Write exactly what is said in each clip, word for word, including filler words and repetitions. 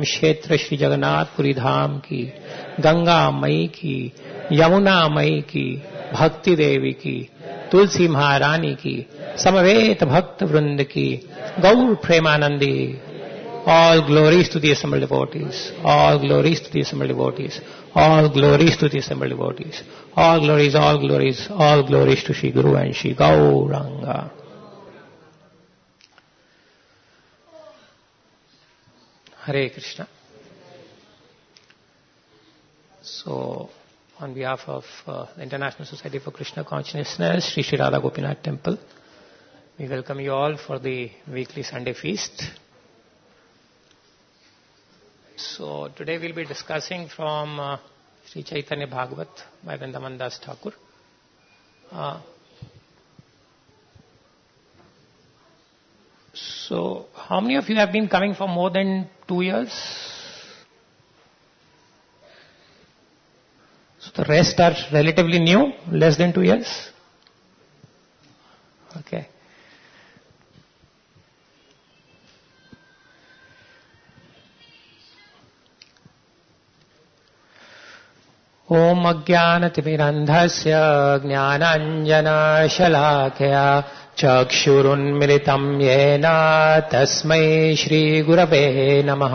क्षेत्र श्री जगन्नाथपुरी धाम की, गंगा मई की, यमुना मई की, भक्ति देवी की, तुलसी महारानी की, समवेत भक्त वृंद की, गौर Premanandi. All glories to the assembled devotees. All glories to the assembled devotees. All glories to the assembled devotees. All glories, all glories, all glories to Shri Guru and Shri Gauranga. Hare Krishna. So, on behalf of uh, the International Society for Krishna Consciousness, Sri Sri Radha Gopinath Temple, we welcome you all for the weekly Sunday feast. So today we'll be discussing from uh, Sri Chaitanya Bhagavat by Vrindavan Das Thakur. Uh, so how many of you have been coming for more than two years? So the rest are relatively new, less than two years. Okay. ओम अज्ञानतिमिरन्धस्य ज्ञानाञ्जनशलाकया चक्षुरुन्मिलितं येन तस्मै श्रीगुरवे नमः.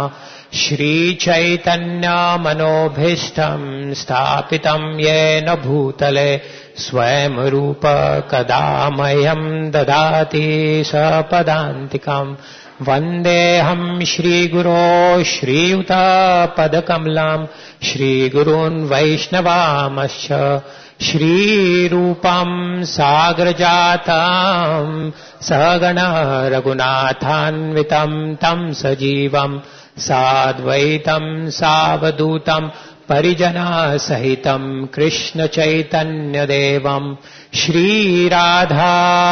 श्रीचैतन्यमनोभीष्टं स्थापितं येन भूतले स्वयं रूप कदा मह्यं ददाति सपदान्तिकम्. वन्देऽहं श्रीगुरो श्रीयुतपदकमलं श्रीगुरून् वैष्णवांश्च श्रीरूपं सागरजातं सगण रघुनाथान्वितं तं सजीवं साद्वैतं सावधूतं परिजनसहितं कृष्णचैतन्यदेवं श्रीराधा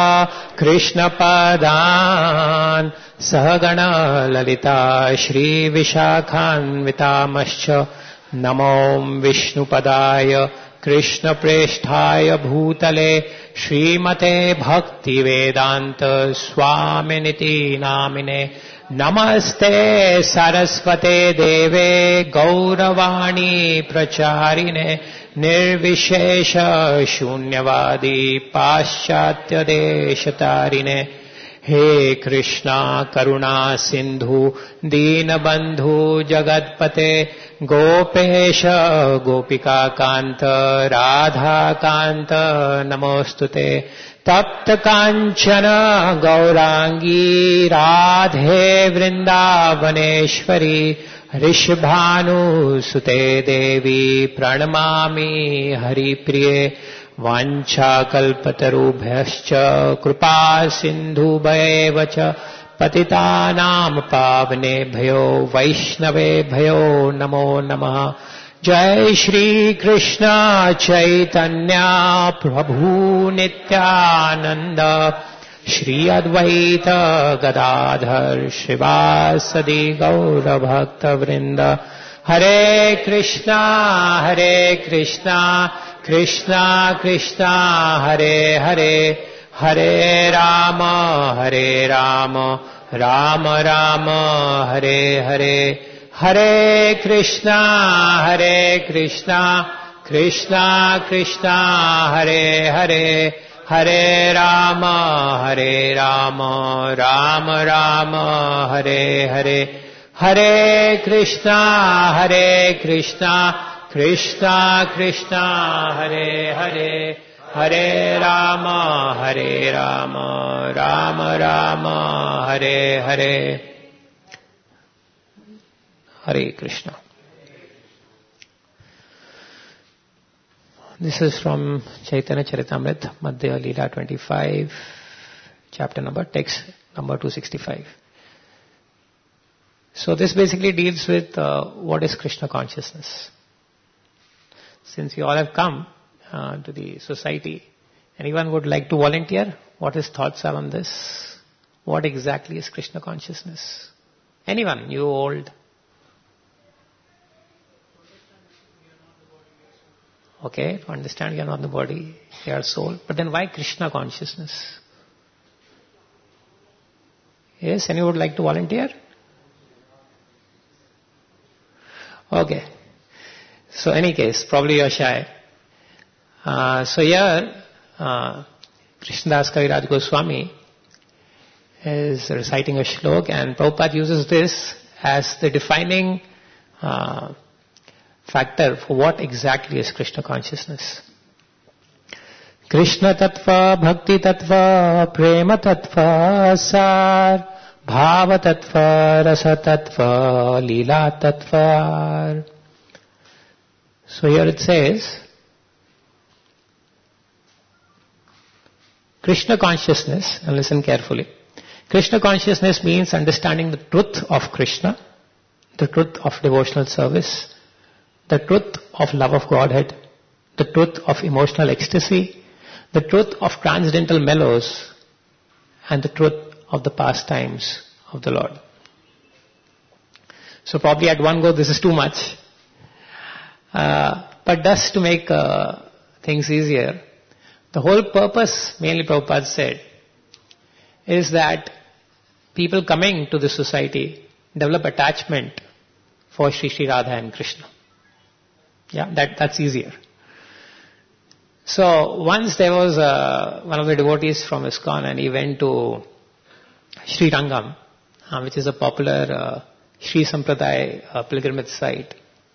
कृष्णपदान् सहगण ललिता श्रीविशाखान्वितांश्च नमो विष्णुपदाय कृष्णप्रेष्ठाय भूतले श्रीमते भक्तिवेदान्त स्वामिनिति नामिने. नमस्ते सरस्वते देवे गौरवाणी प्रचारिणे निर्विशेष शून्यवादी पाश्चात्य देशतारिणे. हे कृष्णा करुणा सिंधु दीनबंधु जगतपते गोपेश गोपिका कांत राधा कांत नमोस्तुते. तप्त कांचन गौरांगी राधे वृंदावनेश्वरी ऋषभानुसुते देवी प्रणमामि हरिप्रिये. वाञ्छाकल्पतरुभ्यश्च कृपा सिन्धुभ्येव च पतितानां पावनेभ्यो वैष्णवेभ्यो नमो नमः. जय श्री कृष्ण चैतन्य प्रभु नित्यानंद श्री अद्वैत गदाधर श्रीवासदि गौर भक्त वृंद. हरे कृष्णा हरे कृष्णा कृष्णा कृष्णा हरे हरे हरे राम हरे राम राम राम हरे हरे. हरे कृष्णा हरे कृष्णा कृष्णा कृष्णा हरे हरे हरे राम हरे राम राम राम हरे हरे. हरे कृष्णा हरे कृष्णा कृष्णा कृष्णा हरे हरे हरे राम हरे Ram Ram Ram Hare Hare. Hare Krishna. This is from Chaitanya Charitamrita, Madhya Leela twenty-five, chapter number, text number two sixty-five. So this basically deals with uh, what is Krishna consciousness. Since you all have come uh, to the society, anyone would like to volunteer? What his thoughts are on this? What exactly is Krishna consciousness? Anyone, you old? Okay, to understand you are not the body, you are soul. But then why Krishna consciousness? Yes, anyone would like to volunteer? Okay. So any case, probably you're shy. Uh, so here, uh, Krishnadas Kaviraj Goswami is reciting a shlok, and Prabhupada uses this as the defining uh, factor for what exactly is Krishna consciousness. Krishna Tattva, Bhakti Tattva, Prema Tattva, Sar, Bhava Tattva, Rasa Tattva, Leela Tattva. So here it says, Krishna consciousness, and listen carefully. Krishna consciousness means understanding the truth of Krishna, the truth of devotional service, the truth of love of Godhead, the truth of emotional ecstasy, the truth of transcendental mellows, and the truth of the pastimes of the Lord. So probably at one go this is too much. Uh, but just to make uh, things easier, the whole purpose, mainly Prabhupada said, is that people coming to the society develop attachment for Shri Shri Radha and Krishna. Yeah, that, that's easier. So once there was uh, one of the devotees from ISKCON, and he went to Sri Rangam, uh, which is a popular uh, Sri Sampradaya uh, pilgrimage site.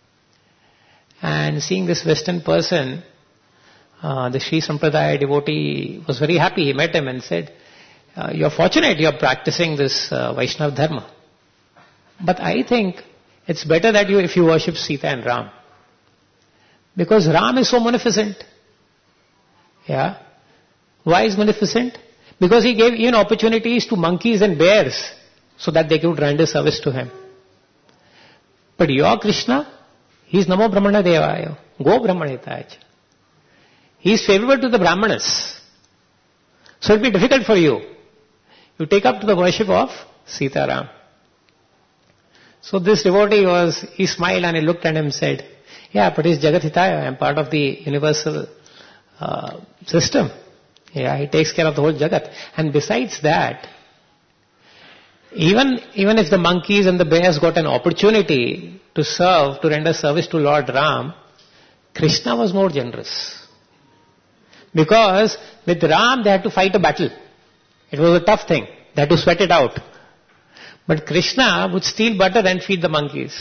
And seeing this Western person, uh, the Sri Sampradaya devotee was very happy. He met him and said, uh, you're fortunate you're practicing this uh, Vaishnava Dharma. But I think it's better that you, if you worship Sita and Ram. Because Ram is so munificent. Yeah. Why is munificent? Because he gave even opportunities to monkeys and bears so that they could render service to him. But your Krishna, he is Namo Brahmana Devaya, Go Brahmanetaya. He is favorable to the Brahmanas. So it will be difficult for you. You take up to the worship of Sita Ram. So this devotee was, he smiled and he looked at him and said, yeah, but he's Jagat Hitaya, I am part of the universal uh, system. Yeah, he takes care of the whole Jagat. And besides that, even, even if the monkeys and the bears got an opportunity to serve, to render service to Lord Ram, Krishna was more generous. Because with Ram they had to fight a battle. It was a tough thing. They had to sweat it out. But Krishna would steal butter and feed the monkeys.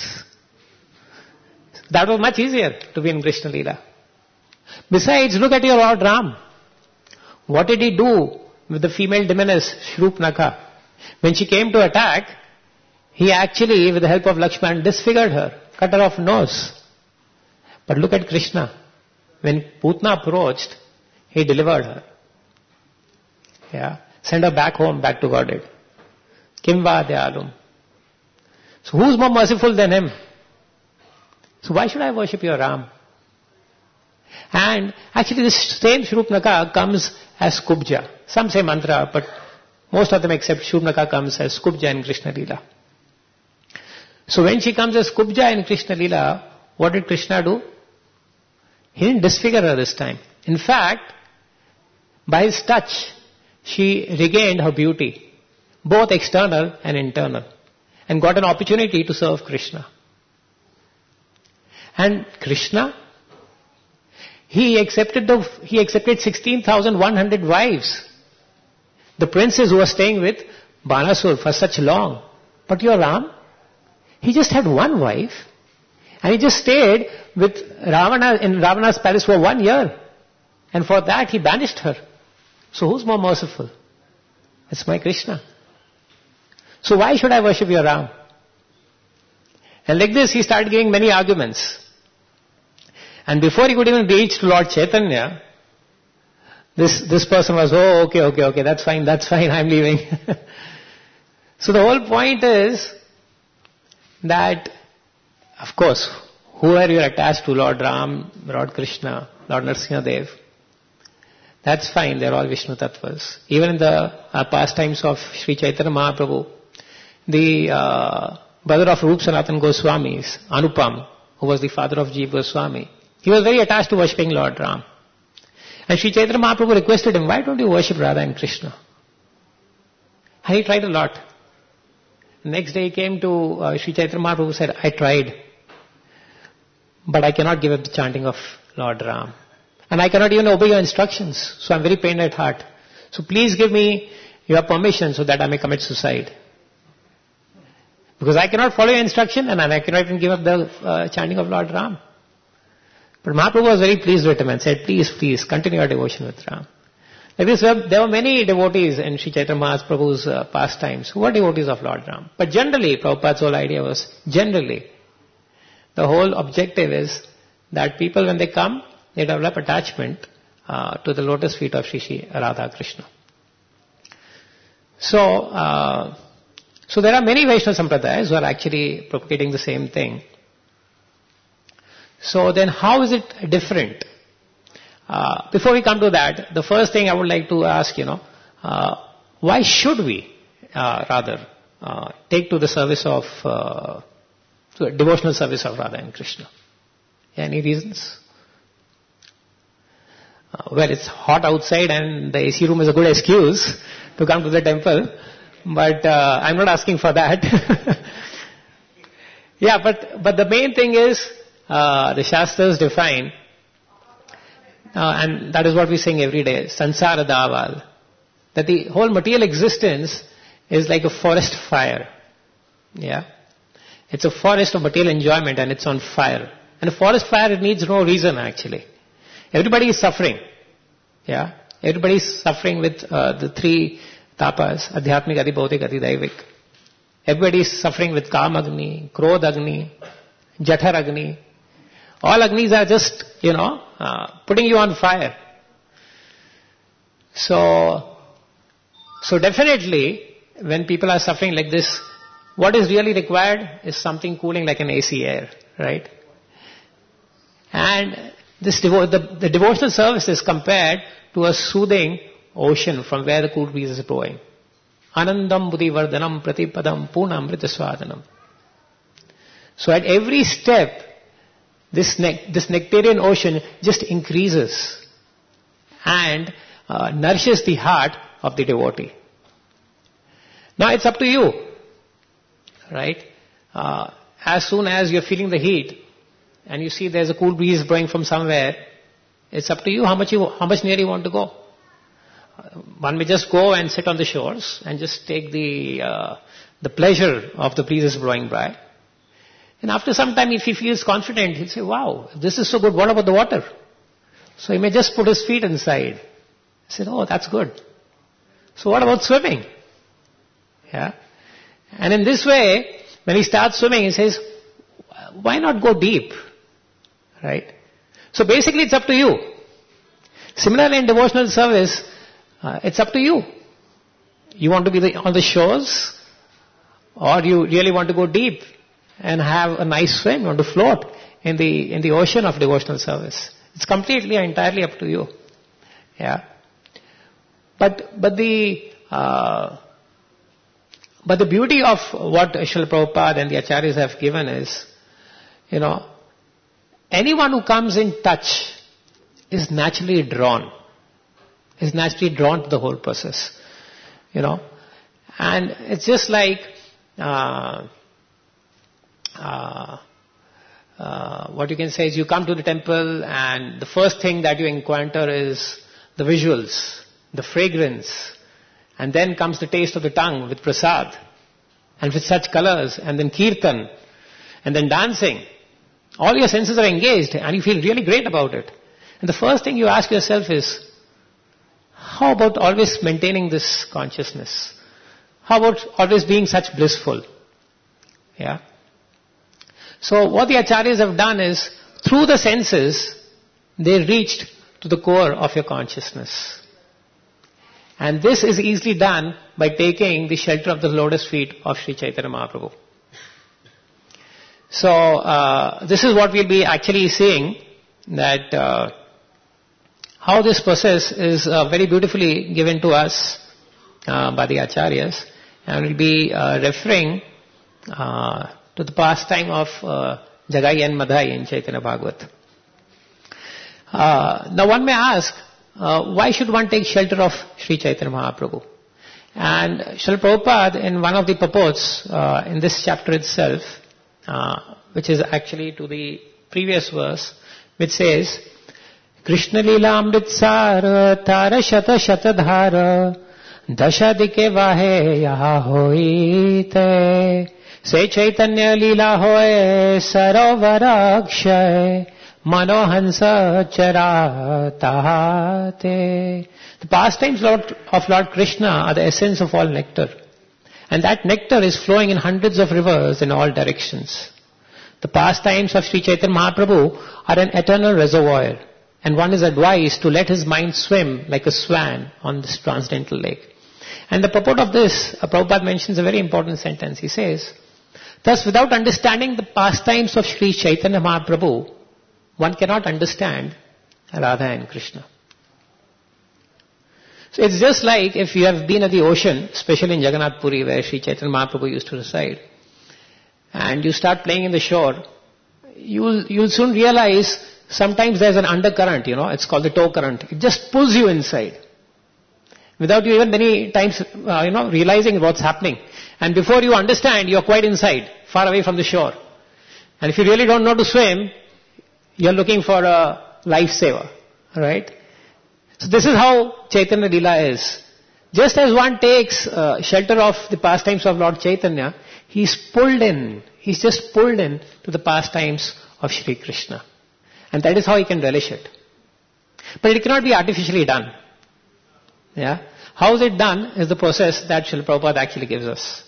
That was much easier to be in Krishna Leela. Besides, look at your Lord Ram. What did he do with the female demoness Shrupnaka? When she came to attack, he actually, with the help of Lakshman, disfigured her, cut her off nose. But look at Krishna. When Putna approached, he delivered her. Yeah. Send her back home, back to Godhead. Kimva Dayalum. So who's more merciful than him? So why should I worship your Ram? And actually this same Shrupnaka comes as Kubja. Some say mantra, but most of them except Shrupnaka comes as Kubja in Krishna Leela. So when she comes as Kubja in Krishna Leela, what did Krishna do? He didn't disfigure her this time. In fact, by his touch, she regained her beauty, both external and internal, and got an opportunity to serve Krishna. And Krishna, he accepted the, he accepted sixteen thousand one hundred wives. The princes who were staying with Banasur for such long. But your Ram, he just had one wife, and he just stayed with Ravana in Ravana's palace for one year. And for that he banished her. So who's more merciful? It's my Krishna. So why should I worship your Ram? And like this he started giving many arguments. And before he could even reach to Lord Chaitanya, this, this person was, oh, okay, okay, okay, that's fine, that's fine, I'm leaving. So the whole point is that, of course, whoever you are attached to, Lord Ram, Lord Krishna, Lord Narasimha, that's fine, they're all Vishnu Tattvas. Even in the uh, pastimes of Sri Chaitanya Mahaprabhu, the uh, brother of Rup Sanatan Goswami, Anupam, who was the father of Jeev Goswami, he was very attached to worshipping Lord Ram. And Sri Chaitanya Mahaprabhu requested him, why don't you worship Radha and Krishna? And he tried a lot. Next day he came to uh, Sri Chaitanya Mahaprabhu and said, I tried. but I cannot give up the chanting of Lord Ram. And I cannot even obey your instructions. So I'm very pained at heart. So please give me your permission so that I may commit suicide. Because I cannot follow your instruction and I cannot even give up the uh, chanting of Lord Ram. But Mahaprabhu was very pleased with him and said, please, please, continue your devotion with Ram. Like this, there were many devotees in Sri Chaitanya Mahaprabhu's uh, pastimes who were devotees of Lord Ram. But generally, Prabhupada's whole idea was, generally, the whole objective is that people when they come, they develop attachment uh, to the lotus feet of Sri Sri Radha Krishna. So, uh, so there are many Vaishnava Sampradayas who are actually propagating the same thing. So then how is it different? Uh, before we come to that, the first thing I would like to ask, you know, uh, why should we uh, rather uh, take to the service of, uh, to a devotional service of Radha and Krishna? Any reasons? Uh, well, it's hot outside and the A C room is a good excuse to come to the temple, but uh, I'm not asking for that. Yeah, but, but the main thing is, uh, the Shastras define, uh, and that is what we sing every day, Sansara Daval, that the whole material existence is like a forest fire. Yeah. It's a forest of material enjoyment and it's on fire. And a forest fire, it needs no reason actually. Everybody is suffering. Yeah. Everybody is suffering with uh, the three tapas, Adhyatmik, Adi Bhautik, Adi Daivik. Everybody is suffering with Kam Agni, Krodh Agni, Jathar Agni. All Agnis are just, you know, uh, putting you on fire. So, so definitely, when people are suffering like this, what is really required is something cooling like an A C air, right? And this devo- the, the devotional service is compared to a soothing ocean from where the cool breeze is blowing. Anandam buddhi vardhanam pratipadam purnamrita swadanam. So at every step, this ne- this nectarian ocean just increases and uh, nourishes the heart of the devotee. Now it's up to you, right? Uh, as soon as you're feeling the heat and you see there's a cool breeze blowing from somewhere, it's up to you how much you how much near you want to go. One may just go and sit on the shores and just take the uh, the pleasure of the breezes blowing by. And after some time, if he feels confident, he'll say, wow, this is so good, what about the water? So he may just put his feet inside. He said, oh, that's good. So what about swimming? Yeah. And in this way, when he starts swimming, he says, why not go deep? Right? So basically it's up to you. Similarly in devotional service, uh, it's up to you. You want to be the, on the shores, or you really want to go deep and have a nice swim, you want to float in the in the ocean of devotional service. It's completely and entirely up to you. Yeah. But but the uh, but the beauty of what Srila Prabhupada and the Acharyas have given is, you know, anyone who comes in touch is naturally drawn, is naturally drawn to the whole process, you know. And it's just like, uh, uh, uh, what you can say is you come to the temple and the first thing that you encounter is the visuals, the fragrance, and then comes the taste of the tongue with prasad, and with such colors, and then kirtan, and then dancing. All your senses are engaged and you feel really great about it. And the first thing you ask yourself is, how about always maintaining this consciousness? How about always being such blissful? Yeah. So what the Acharyas have done is, through the senses, they reached to the core of your consciousness. And this is easily done by taking the shelter of the lotus feet of Sri Chaitanya Mahaprabhu. So uh, this is what we'll be actually seeing, that uh, how this process is uh, very beautifully given to us uh, by the Acharyas, and we'll be uh, referring uh, to the pastime of uh, Jagai and Madhai in Chaitanya Bhagavat. Uh, now one may ask, uh, why should one take shelter of Sri Chaitanya Mahaprabhu? And Srila Prabhupada, in one of the purports uh, in this chapter itself, Uh, which is actually to the previous verse, which says, Krishna Leela Amritsar Tara Shata Shata Dhara Dasha Dike Vahe Yaha Hoite Se Chaitanya Leela Hoye Sarovara Akshay Manohansa Charatahate. The pastimes Lord, of Lord Krishna are the essence of all nectar. And that nectar is flowing in hundreds of rivers in all directions. The pastimes of Sri Chaitanya Mahaprabhu are an eternal reservoir. And one is advised to let his mind swim like a swan on this transcendental lake. And the purport of this, uh, Prabhupada mentions a very important sentence. He says, thus without understanding the pastimes of Sri Chaitanya Mahaprabhu, one cannot understand Radha and Krishna. So it's just like if you have been at the ocean, especially in Jagannath Puri where Sri Chaitanya Mahaprabhu used to reside, and you start playing in the shore, you'll, you'll soon realize sometimes there's an undercurrent, you know, it's called the tow current. It just pulls you inside. Without you even many times, uh, you know, realizing what's happening. And before you understand, you're quite inside, far away from the shore. And if you really don't know to swim, you're looking for a lifesaver, right? So this is how Chaitanya Leela is. Just as one takes uh, shelter of the pastimes of Lord Chaitanya, he's pulled in, he's just pulled in to the pastimes of Shri Krishna. And that is how he can relish it. But it cannot be artificially done. Yeah? How is it done is the process that Srila Prabhupada actually gives us.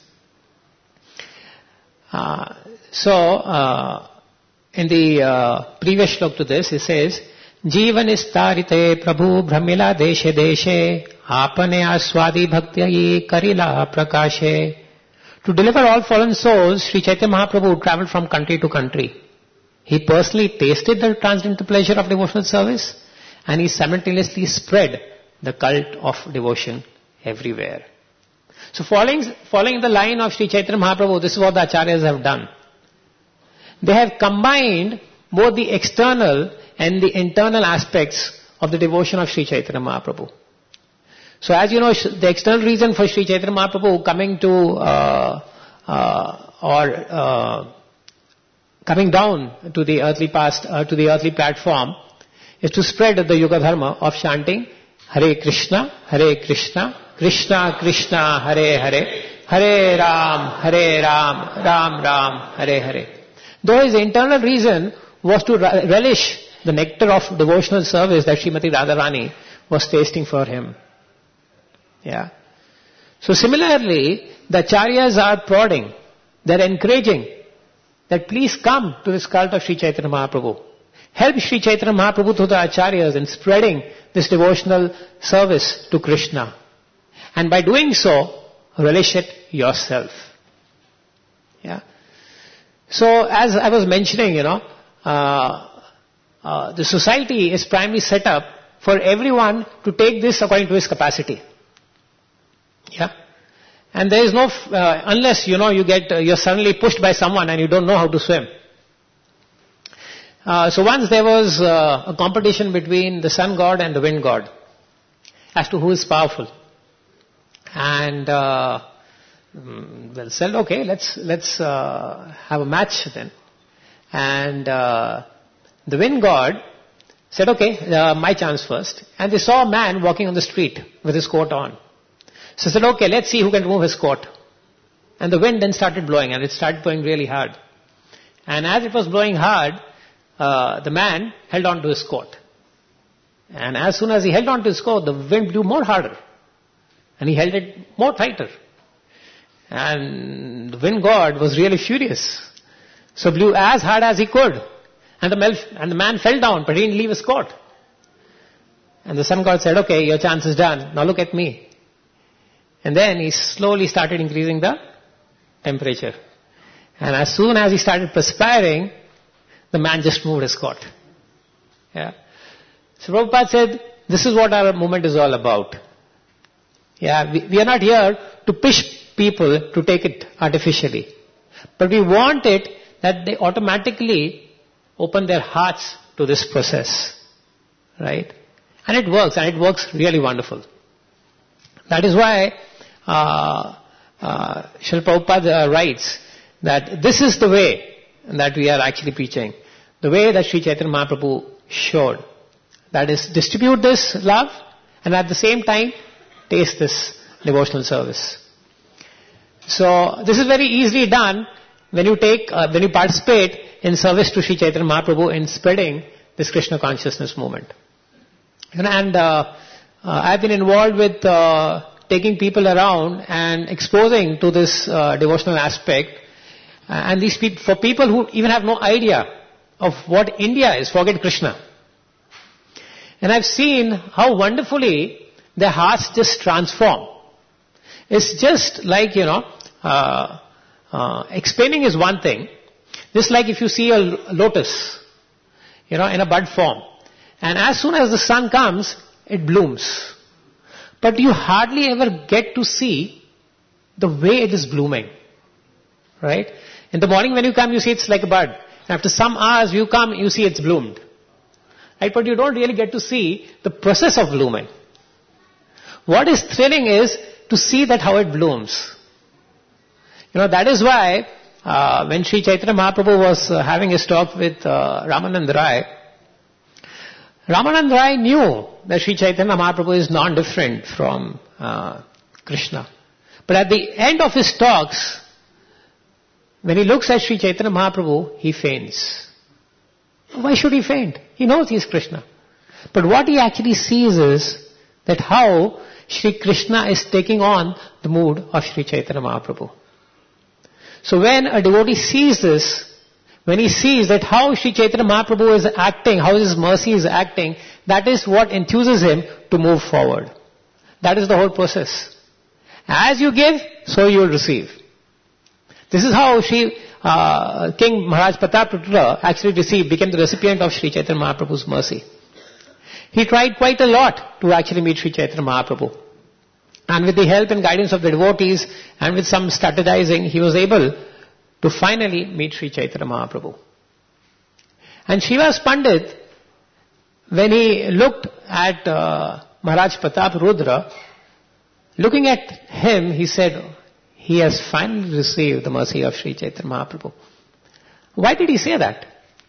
Uh, so, uh, in the uh, previous slok to this, he says, Jeevanistarite Prabhu Brahmila Deshe Deshe Apane Aswadi Bhakti Karila Prakashe. To deliver all fallen souls, Sri Chaitanya Mahaprabhu traveled from country to country. He personally tasted the transcendental pleasure of devotional service and he simultaneously spread the cult of devotion everywhere. So following, following the line of Sri Chaitanya Mahaprabhu, this is what the Acharyas have done. They have combined both the external and the internal aspects of the devotion of Sri Chaitanya Mahaprabhu. So as you know, the external reason for Sri Chaitanya Mahaprabhu coming to uh, uh, or uh, coming down to the earthly past, uh, to the earthly platform, is to spread the Yuga Dharma of chanting Hare Krishna, Hare Krishna, Krishna Krishna, Hare Hare, Hare Ram, Hare Ram, Ram Ram, Hare Hare. Though his internal reason was to relish the nectar of devotional service that Srimati Radharani was tasting for him. Yeah. So similarly, the Acharyas are prodding, they're encouraging that please come to this cult of Sri Chaitanya Mahaprabhu. Help Sri Chaitanya Mahaprabhu through the Acharyas in spreading this devotional service to Krishna. And by doing so, relish it yourself. Yeah. So as I was mentioning, you know, uh, uh, the society is primarily set up for everyone to take this according to his capacity. Yeah. And there is no, uh, unless, you know, you get, uh, you're suddenly pushed by someone and you don't know how to swim. Uh, so once there was uh, a competition between the sun god and the wind god as to who is powerful. And, uh, well said, okay, let's, let's, uh, have a match then. And, uh, the wind god said, okay, uh, my chance first. And they saw a man walking on the street with his coat on. So they said, okay, let's see who can remove his coat. And the wind then started blowing, and it started blowing really hard. And as it was blowing hard, uh, the man held on to his coat. And as soon as he held on to his coat, the wind blew more harder. And he held it more tighter. And the wind god was really furious. So blew as hard as he could. And the, mel- and the man fell down, but he didn't leave his coat. And the sun god said, okay, your chance is done. Now look at me. And then he slowly started increasing the temperature. And as soon as he started perspiring, the man just moved his coat. Yeah. So Prabhupada said, this is what our movement is all about. Yeah, we, we are not here to push people to take it artificially. But we want it that they automatically open their hearts to this process. Right? And it works, and it works really wonderful. That is why uh, uh, Srila Prabhupada uh, writes that this is the way that we are actually preaching. the way that Sri Chaitanya Mahaprabhu showed. That is, distribute this love and at the same time taste this devotional service. So this is very easily done when you take, uh, when you participate in service to Sri Chaitanya Mahaprabhu in spreading this Krishna consciousness movement. And, and uh, uh, I've been involved with uh, taking people around and exposing to this uh, devotional aspect. Uh, and these people, for people who even have no idea of what India is, forget Krishna. And I've seen how wonderfully their hearts just transform. It's just like, you know, uh, uh, explaining is one thing. Just like if you see a lotus, you know, in a bud form. And as soon as the sun comes, it blooms. But you hardly ever get to see the way it is blooming. Right? In the morning when you come, you see it's like a bud. After some hours you come, you see it's bloomed. Right? But you don't really get to see the process of blooming. What is thrilling is to see that how it blooms. You know, that is why uh, when Sri Chaitanya Mahaprabhu was uh, having his talk with uh, Ramanand Rai, Ramanand Rai knew that Sri Chaitanya Mahaprabhu is non-different from uh, Krishna. But at the end of his talks, when he looks at Sri Chaitanya Mahaprabhu, he faints. Why should he faint? He knows he is Krishna. But what he actually sees is that how Sri Krishna is taking on the mood of Sri Chaitanya Mahaprabhu. So when a devotee sees this, when he sees that how Sri Chaitanya Mahaprabhu is acting, how his mercy is acting, that is what enthuses him to move forward. That is the whole process. As you give, so you will receive. This is how Sri uh, King Maharaj Prataprutra actually received, became the recipient of Sri Chaitanya Mahaprabhu's mercy. He tried quite a lot to actually meet Sri Chaitanya Mahaprabhu. And with the help and guidance of the devotees and with some strategizing, he was able to finally meet Sri Chaitanya Mahaprabhu. And Srivas Pandit, when he looked at uh, Maharaj Pratap Rudra, looking at him, he said, he has finally received the mercy of Sri Chaitanya Mahaprabhu. Why did he say that?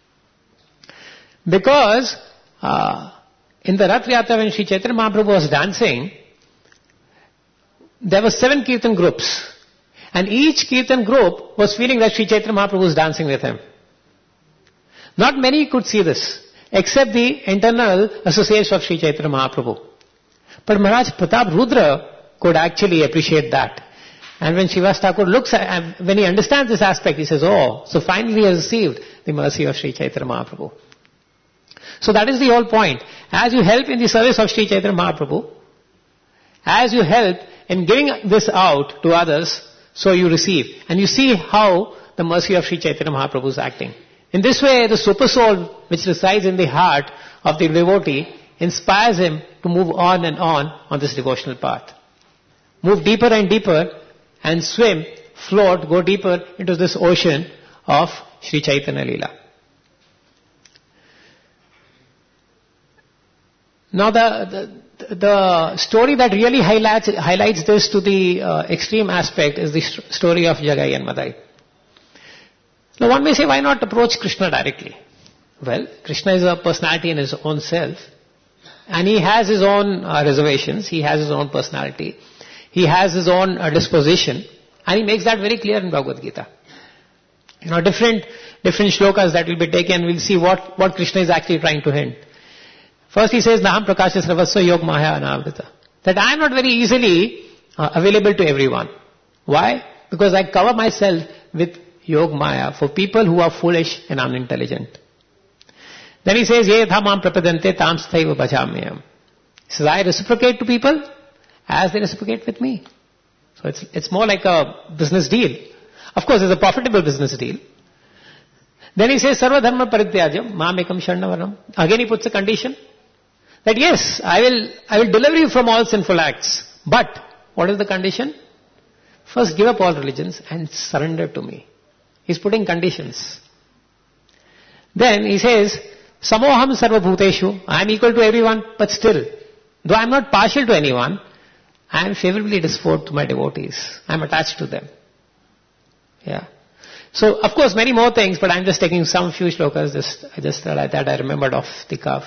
Because uh, in the Rath Yatra when Sri Chaitanya Mahaprabhu was dancing, there were seven Kirtan groups. And each Kirtan group was feeling that Sri Chaitanya Mahaprabhu was dancing with him. Not many could see this, except the internal associates of Sri Chaitanya Mahaprabhu. But Maharaj Pratap Rudra could actually appreciate that. And when Srivas Thakur looks at, when he understands this aspect, he says, oh, so finally he has received the mercy of Sri Chaitanya Mahaprabhu. So that is the whole point. As you help in the service of Sri Chaitanya Mahaprabhu, as you help in giving this out to others, so you receive. And you see how the mercy of Sri Chaitanya Mahaprabhu is acting. In this way, the super soul which resides in the heart of the devotee inspires him to move on and on on this devotional path. Move deeper and deeper and swim, float, go deeper into this ocean of Sri Chaitanya Leela. Now the, the, the story that really highlights, highlights this to the uh, extreme aspect is the st- story of Jagai and Madai. Now one may say, why not approach Krishna directly? Well, Krishna is a personality in his own self. And he has his own uh, reservations, he has his own personality, he has his own uh, disposition, and he makes that very clear in Bhagavad Gita. You know, different different shlokas that will be taken, we'll see what, what Krishna is actually trying to hint. First he says, Naham prakasha sarvasya yog maya anavrita. That I am not very easily uh, available to everyone. Why? Because I cover myself with yog maya for people who are foolish and unintelligent. Then he says, Ye thamam prapadante tam sthaiva bhajamyam. He says, I reciprocate to people as they reciprocate with me. So it's, it's more like a business deal. Of course, it's a profitable business deal. Then he says, Sarva dharma parityajam, mam ekam sharnavaram. Again he puts a condition that yes, I will, I will deliver you from all sinful acts. But, what is the condition? First give up all religions and surrender to me. He's putting conditions. Then he says, Samoham sarva bhuteshu, I am equal to everyone, but still, though I am not partial to anyone, I am favorably disposed to my devotees. I am attached to them. Yeah. So, of course, many more things, but I'm just taking some few shlokas, just, just uh, that I remembered off the cuff.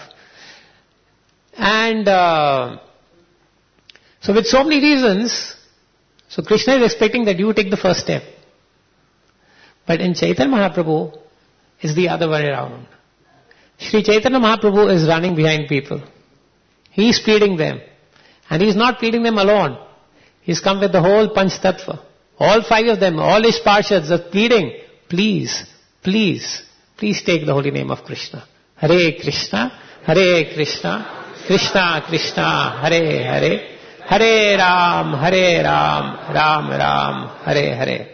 And, uh, so with so many reasons, so Krishna is expecting that you take the first step. But in Chaitanya Mahaprabhu, it's the other way around. Sri Chaitanya Mahaprabhu is running behind people. He is feeding them. And he is not feeding them alone. He's come with the whole Panch Tattva. All five of them, all his Parshads are pleading, please, please, please take the holy name of Krishna. Hare Krishna, Hare Krishna, Krishna Krishna, Hare Hare, Hare Ram, Hare Ram, Ram Ram, Hare Hare.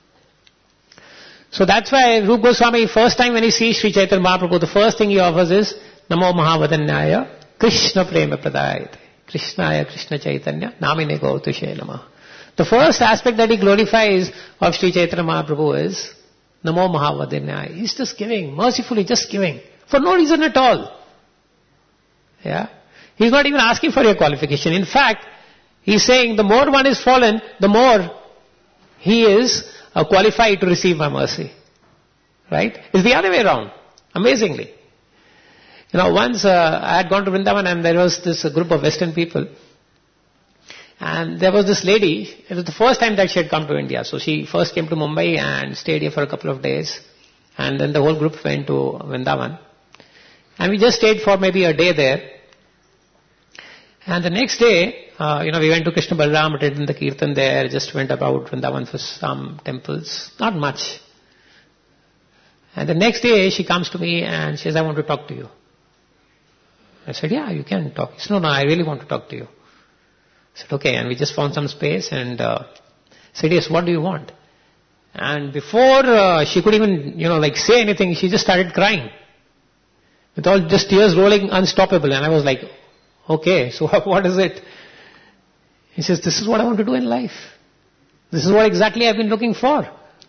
So that's why Rupa Goswami, first time when he sees Sri Chaitanya Mahaprabhu, the first thing he offers is Namo Mahavadanyaya Krishna Prema Pradayate. Krishnaya Krishna Chaitanya Namine Gautushe Namah. The first aspect that he glorifies of Sri Chaitanya Mahaprabhu is Namo Mahavadanyaya. He's just giving, mercifully just giving, for no reason at all. Yeah? He's not even asking for your qualification. In fact, he's saying the more one is fallen, the more he is uh, qualified to receive my mercy. Right? It's the other way around. Amazingly. You know, once uh, I had gone to Vrindavan and there was this uh, group of Western people. And there was this lady, it was the first time that she had come to India. So she first came to Mumbai and stayed here for a couple of days. And then the whole group went to Vrindavan. And we just stayed for maybe a day there. And the next day, uh, you know, we went to Krishna Balaram, attended the Kirtan there, just went about Vrindavan for some temples. Not much. And the next day she comes to me and she says, I want to talk to you. I said, yeah, you can talk. He said, no, no, I really want to talk to you. I said, okay. And we just found some space and uh, said, yes, what do you want? And before uh, she could even, you know, like say anything, she just started crying. With all just tears rolling unstoppable. And I was like, okay, so what is it? He says, this is what I want to do in life. This is what exactly I've been looking for.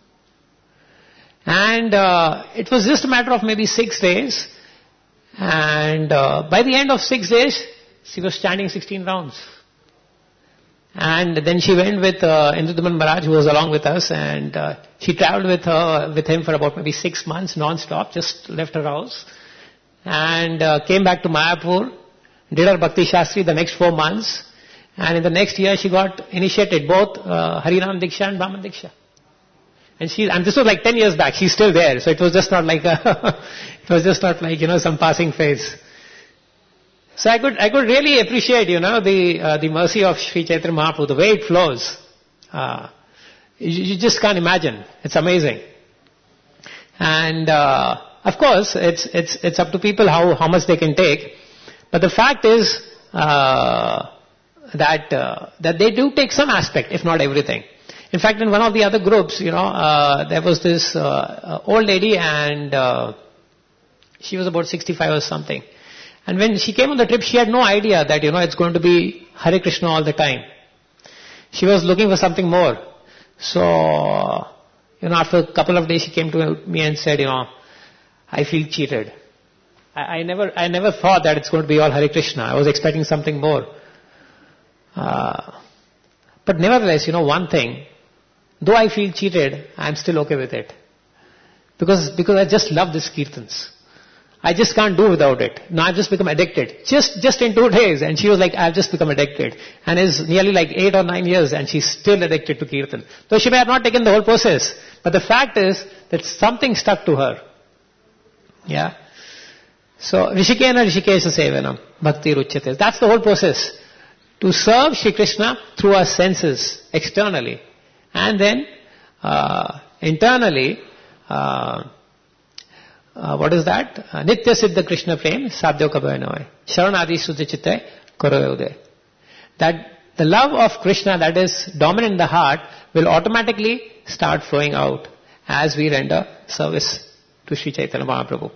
And uh, it was just a matter of maybe six days. And uh, by the end of six days, she was chanting sixteen rounds. And then she went with uh, Indudaman Maharaj, who was along with us, and uh, she traveled with her, with him for about maybe six months non-stop, just left her house, and uh, came back to Mayapur, did her Bhakti Shastri the next four months, and in the next year she got initiated both uh, Harinam Diksha and Brahman Diksha. And she, and this was like ten years back, she's still there, so it was just not like a, it was just not like, you know, some passing phase. So I could, I could really appreciate, you know, the, uh, the mercy of Sri Chaitanya Mahaprabhu, the way it flows. Uh, you, you just can't imagine. It's amazing. And, uh, of course, it's, it's, it's up to people how, how much they can take. But the fact is, uh, that, uh, that they do take some aspect, if not everything. In fact, in one of the other groups, you know, uh, there was this, uh, uh, old lady and, uh, she was about sixty-five or something. And when she came on the trip, she had no idea that, you know, it's going to be Hare Krishna all the time. She was looking for something more. So, you know, after a couple of days, she came to me and said, you know, I feel cheated. I, I never, I never thought that it's going to be all Hare Krishna. I was expecting something more. Uh, but nevertheless, you know, one thing, though I feel cheated, I'm still okay with it. Because, because I just love these kirtans. I just can't do without it. Now I've just become addicted. Just, just in two days. And she was like, I've just become addicted. And it's nearly like eight or nine years and she's still addicted to Kirtan. Though she may have not taken the whole process. But the fact is that something stuck to her. Yeah. So, Rishikena Rishikesha Sevanam, Bhakti Ruchyate. That's the whole process. To serve Shri Krishna through our senses, externally. And then, uh, internally, uh, Uh, what is that? Uh, Nitya Siddha Krishna Prem Sadhyo Kabhayanoy Sharanadi Sudhichitte Karoyode. That the love of Krishna that is dominant in the heart will automatically start flowing out as we render service to Sri Chaitanya Mahaprabhu.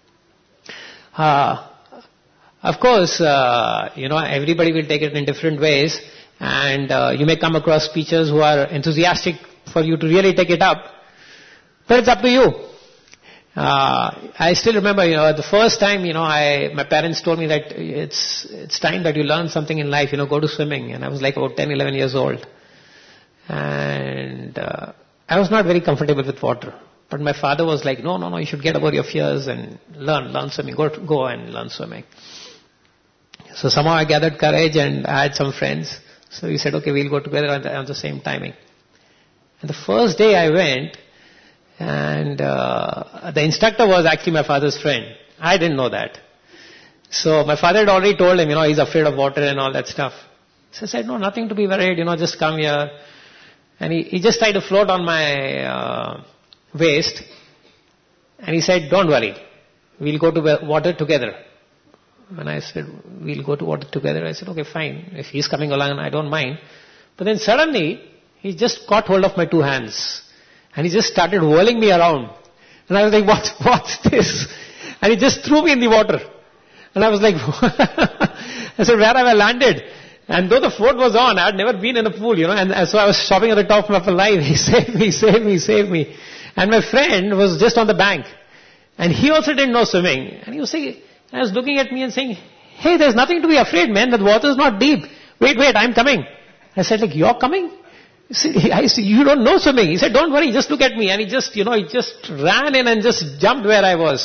Uh, of course, uh, you know, everybody will take it in different ways, and uh, you may come across speakers who are enthusiastic for you to really take it up, but it's up to you. Uh, I still remember, you know, the first time, you know, I, my parents told me that it's, it's time that you learn something in life, you know, go to swimming. And I was like about ten, eleven years old. And, uh, I was not very comfortable with water. But my father was like, no, no, no, you should get over your fears and learn, learn swimming. Go, go and learn swimming. So somehow I gathered courage and I had some friends. So we said, okay, we'll go together at the, at the same timing. And the first day I went, and uh, the instructor was actually my father's friend. I didn't know that. So my father had already told him, you know, he's afraid of water and all that stuff. So I said, no, nothing to be worried, you know, just come here. And he, he just tried to float on my uh, waist. And he said, don't worry, we'll go to water together. And I said, we'll go to water together. I said, okay, fine. If he's coming along, I don't mind. But then suddenly, he just caught hold of my two hands. And he just started whirling me around. And I was like, what, what's this? And he just threw me in the water. And I was like, I said, where have I landed? And though the float was on, I had never been in a pool, you know, and so I was shouting at the top of my life, he saved me, save me, save me. And my friend was just on the bank. And he also didn't know swimming. And he was saying, I was looking at me and saying, hey, there's nothing to be afraid, man. The water is not deep. Wait, wait, I'm coming. I said, like, you're coming? I said, you don't know swimming. He said, don't worry, just look at me. And he just, you know, he just ran in and just jumped where I was.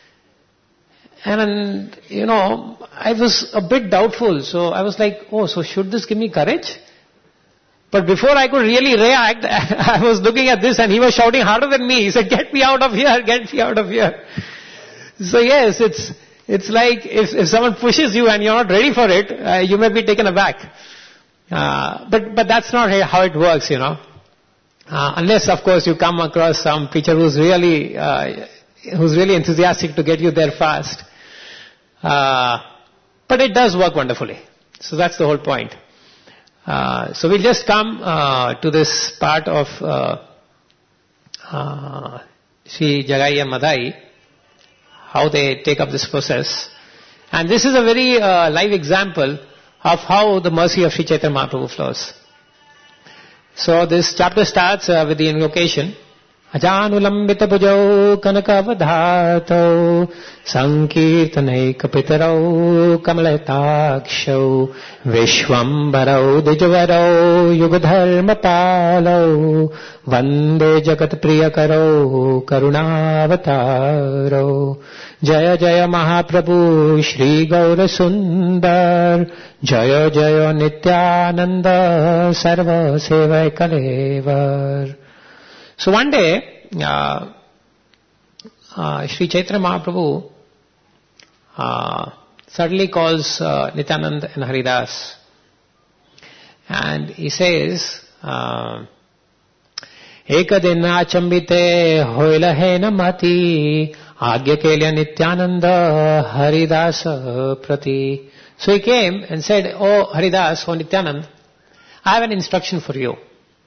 And, you know, I was a bit doubtful. So I was like, oh, so should this give me courage? But before I could really react, I was looking at this and he was shouting harder than me. He said, get me out of here, get me out of here. So yes, it's, it's like if, if someone pushes you and you're not ready for it, uh, you may be taken aback. Uh, but, but that's not how it works, you know. Uh, unless, of course, you come across some preacher who's really, uh, who's really enthusiastic to get you there fast. Uh, but it does work wonderfully. So that's the whole point. Uh, so we'll just come uh, to this part of uh, uh, Sri Jagai and Madai, how they take up this process. And this is a very uh, live example of how the mercy of Sri Chaitanya Mahaprabhu flows. So this chapter starts uh, with the invocation. Ajanulambita bhujau kanakavadhatau sankirtanai kapitarau kamalatakshav vishwambarau dijavarau yugadharmapalau vande jagat priyakarau karunavataro jaya jaya Mahaprabhu Shri Gaura Sundar jaya jaya Nityananda Sarva Sevai Kalevar. So one day, uh, uh, Sri Chaitanya Mahaprabhu uh, suddenly calls uh, Nityananda and Haridas, and he says, uh, Ekadina chambite hoila hena mati agya kelya Nityananda Haridasa prati. So he came and said, oh Haridas, oh Nityananda, I have an instruction for you.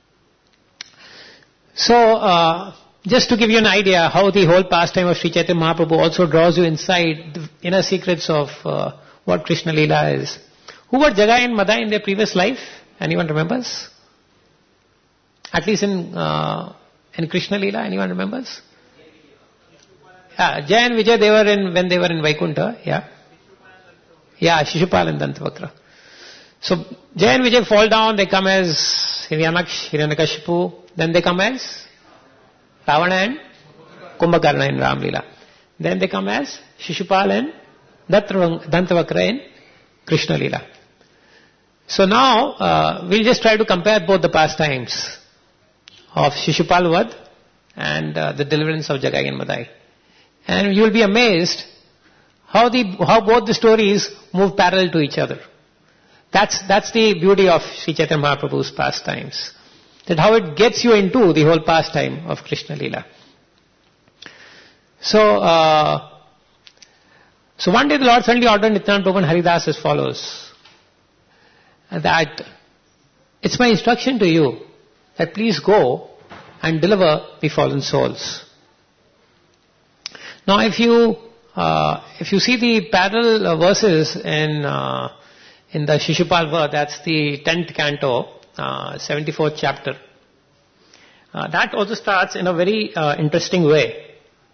So, uh, just to give you an idea how the whole pastime of Sri Chaitanya Mahaprabhu also draws you inside the inner secrets of uh, what Krishna Leela is. Who were Jagai and Madai in their previous life? Anyone remembers? At least in uh, in Krishna Leela, anyone remembers? Yeah, Jai and Vijay, they were in, when they were in Vaikuntha, yeah. Yeah, Shishupal and Dantavakra. So, Jai and Vijay fall down, they come as Hiranyaksh, Hiranyakashipu, then they come as Ravana and Kumbhakarna in Ram Leela. Then they come as Shishupal and Dantavakra in Krishna Leela. So now, uh, we'll just try to compare both the pastimes of Shishupal Vad and uh, the deliverance of Jagai and Madai. And you'll be amazed how the how both the stories move parallel to each other. That's that's the beauty of Sri Chaitanya Mahaprabhu's pastimes. That how it gets you into the whole pastime of Krishna Leela. So, uh, so one day the Lord suddenly ordered Nityananda Prabhu and Haridas as follows. That it's my instruction to you that please go and deliver the fallen souls. Now, if you uh, if you see the parallel uh, verses in uh, in the Shishupal Vad, that's the tenth canto, uh, seventy-fourth chapter. Uh, that also starts in a very uh, interesting way.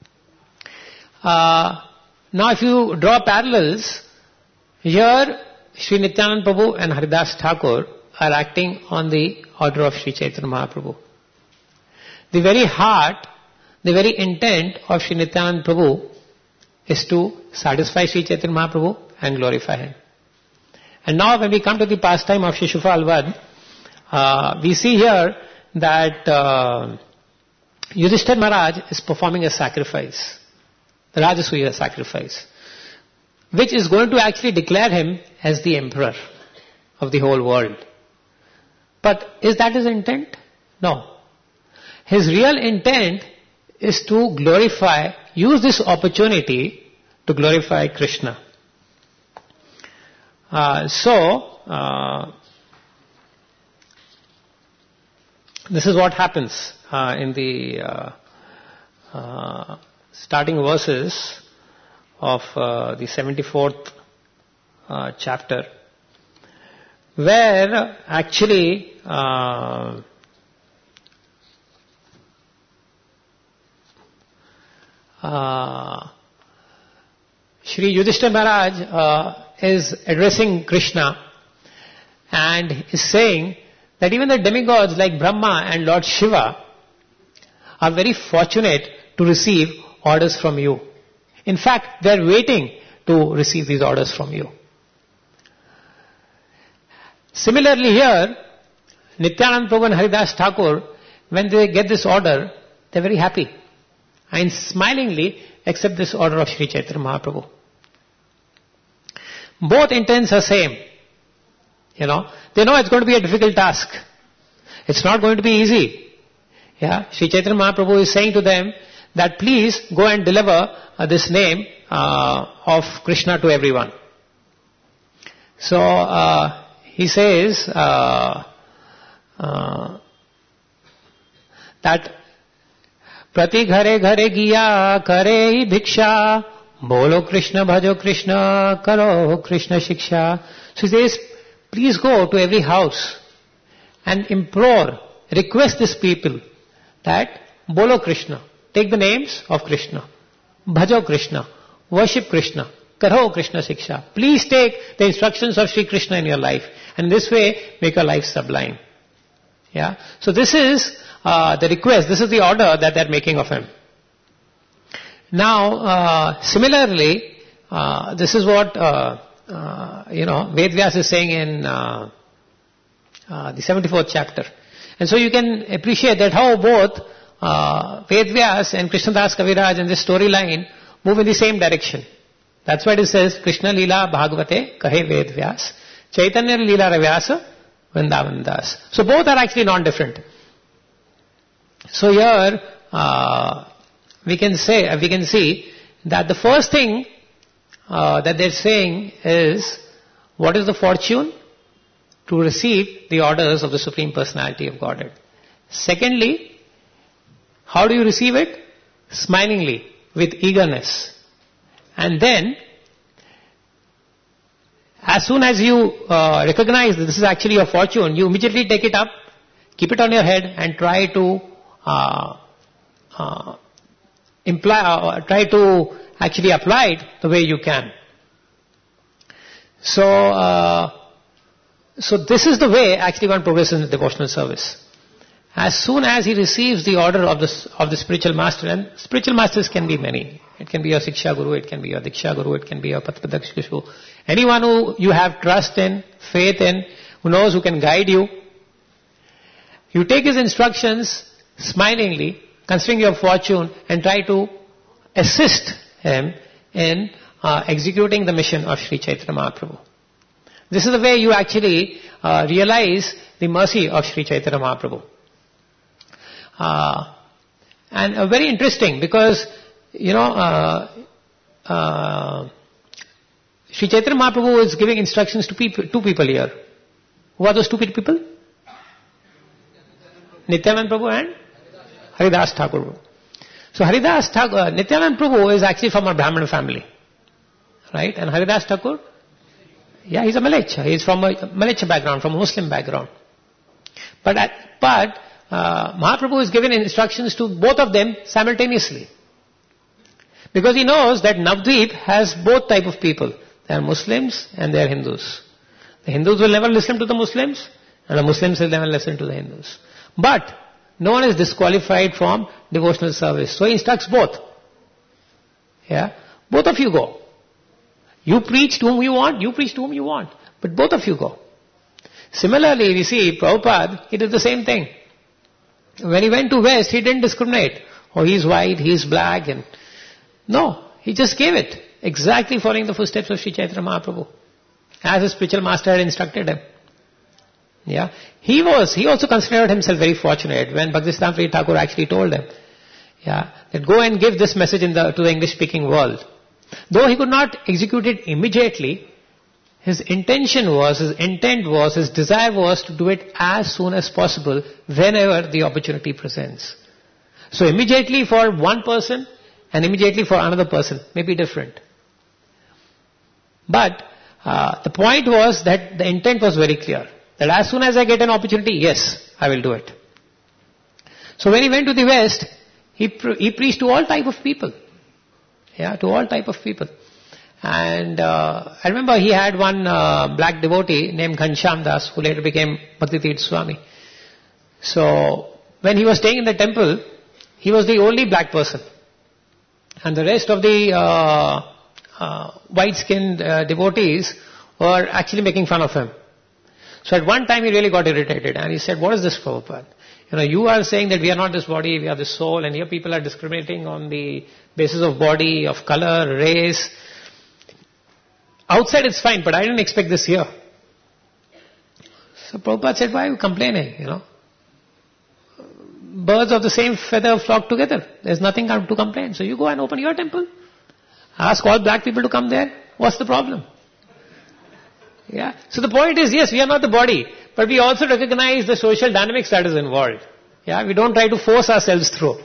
Uh, now, if you draw parallels, here Sri Nityananda Prabhu and Haridas Thakur are acting on the order of Sri Chaitanya Mahaprabhu. The very heart the very intent of Sri Nityananda Prabhu is to satisfy Sri Chaitanya Mahaprabhu and glorify him. And now when we come to the pastime of Shishupal Vad, uh, we see here that uh, Yudhishthira Maharaj is performing a sacrifice, the Rajasuya sacrifice, which is going to actually declare him as the emperor of the whole world. But is that his intent? No. His real intent is to glorify, use this opportunity to glorify Krishna. Uh, so, uh, this is what happens uh, in the uh, uh, starting verses of uh, the seventy-fourth uh, chapter, where actually uh, uh, Shri Yudhishthira Maharaj uh, is addressing Krishna and is saying that even the demigods like Brahma and Lord Shiva are very fortunate to receive orders from you. In fact, they are waiting to receive these orders from you. Similarly here, Nityananda Prabhu and Haridas Thakur, when they get this order, they are very happy and smilingly accept this order of Sri Chaitanya Mahaprabhu. Both intents are same. You know, they know it's going to be a difficult task. It's not going to be easy. Yeah, Sri Chaitanya Mahaprabhu is saying to them that please go and deliver uh, this name uh, of Krishna to everyone. So uh, he says uh, uh, that Prati ghare ghare giya kare bhiksha bolo Krishna bhajo Krishna karo Krishna shiksha. So he says, please go to every house and implore, request these people that bolo Krishna, take the names of Krishna, bhajo Krishna, worship Krishna, karo Krishna shiksha. Please take the instructions of Sri Krishna in your life, and this way make your life sublime. Yeah. So this is uh, the request, this is the order that they are making of him. Now, uh, similarly, uh, this is what uh, uh, you know Ved Vyas is saying in uh, uh, the seventy-fourth chapter, and so you can appreciate that how both uh, Ved Vyas and Krishnadas Kaviraj in this storyline move in the same direction. That's why it says Krishna Leela Bhagavate Kahe Ved Vyas, Chaitanya Leela Ravyasa Vrindavan Das. So both are actually non-different. So here uh, we can say, we can see that the first thing uh, that they're saying is, what is the fortune? To receive the orders of the Supreme Personality of Godhead. Secondly, how do you receive it? Smilingly, with eagerness. And then, as soon as you uh, recognize that this is actually your fortune, you immediately take it up, keep it on your head and try to uh, uh, imply, uh, try to actually apply it the way you can. So, uh, so this is the way actually one progresses in devotional service. As soon as he receives the order of the, of the spiritual master, and spiritual masters can be many. It can be your Siksha Guru, it can be your Diksha Guru, it can be your Patpadakshishu. Anyone who you have trust in, faith in, who knows, who can guide you. You take his instructions smilingly, considering your fortune, and try to assist him in uh, executing the mission of Sri Chaitanya Mahaprabhu. This is the way you actually uh, realize the mercy of Sri Chaitanya Mahaprabhu. Uh, and uh, very interesting because, you know, uh, uh, Sri Chaitanya Mahaprabhu is giving instructions to people, two people here. Who are those two people? Nityananda Prabhu and Haridas Thakur. So Haridas Thakur, uh, Nityananda Prabhu is actually from a Brahmana family. Right? And Haridas Thakur, yeah, he's a Malecha. He's from a Malecha background, from a Muslim background. But, at, but uh, Mahaprabhu is given instructions to both of them simultaneously. Because he knows that Navadvip has both type of people. They are Muslims and they are Hindus. The Hindus will never listen to the Muslims and the Muslims will never listen to the Hindus. But No one is disqualified from devotional service. So he instructs both. Yeah. Both of you go. You preach to whom you want, you preach to whom you want. But both of you go. Similarly, we see Prabhupada, he did the same thing. When he went to West, he didn't discriminate. Oh, he's white, he's black, and no, he just gave it. Exactly following the footsteps of Sri Chaitanya Mahaprabhu. As his spiritual master had instructed him. Yeah. He was, he also considered himself very fortunate when Bhaktisiddhanta Puri Thakur actually told him, yeah, that go and give this message in the, to the English speaking world. Though he could not execute it immediately, his intention was, his intent was, his desire was to do it as soon as possible whenever the opportunity presents. So immediately for one person and immediately for another person may be different. But uh, the point was that the intent was very clear. That as soon as I get an opportunity, yes, I will do it. So when he went to the West, he, pre- he preached to all type of people. Yeah, to all type of people. And uh, I remember he had one uh, black devotee named Ghanshyam Das, who later became Bhakti Tirtha Swami. So when he was staying in the temple, he was the only black person. And the rest of the uh, uh, white-skinned uh, devotees were actually making fun of him. So at one time he really got irritated and he said, what is this, Prabhupada? You know, you are saying that we are not this body, we are the soul, and here people are discriminating on the basis of body, of color, race. Outside it's fine, but I didn't expect this here. So Prabhupada said, why are you complaining, you know? Birds of the same feather flock together. There's nothing to complain. So you go and open your temple. Ask all black people to come there. What's the problem? Yeah. So the point is, yes, we are not the body, but we also recognize the social dynamics that is involved. Yeah. We don't try to force ourselves through.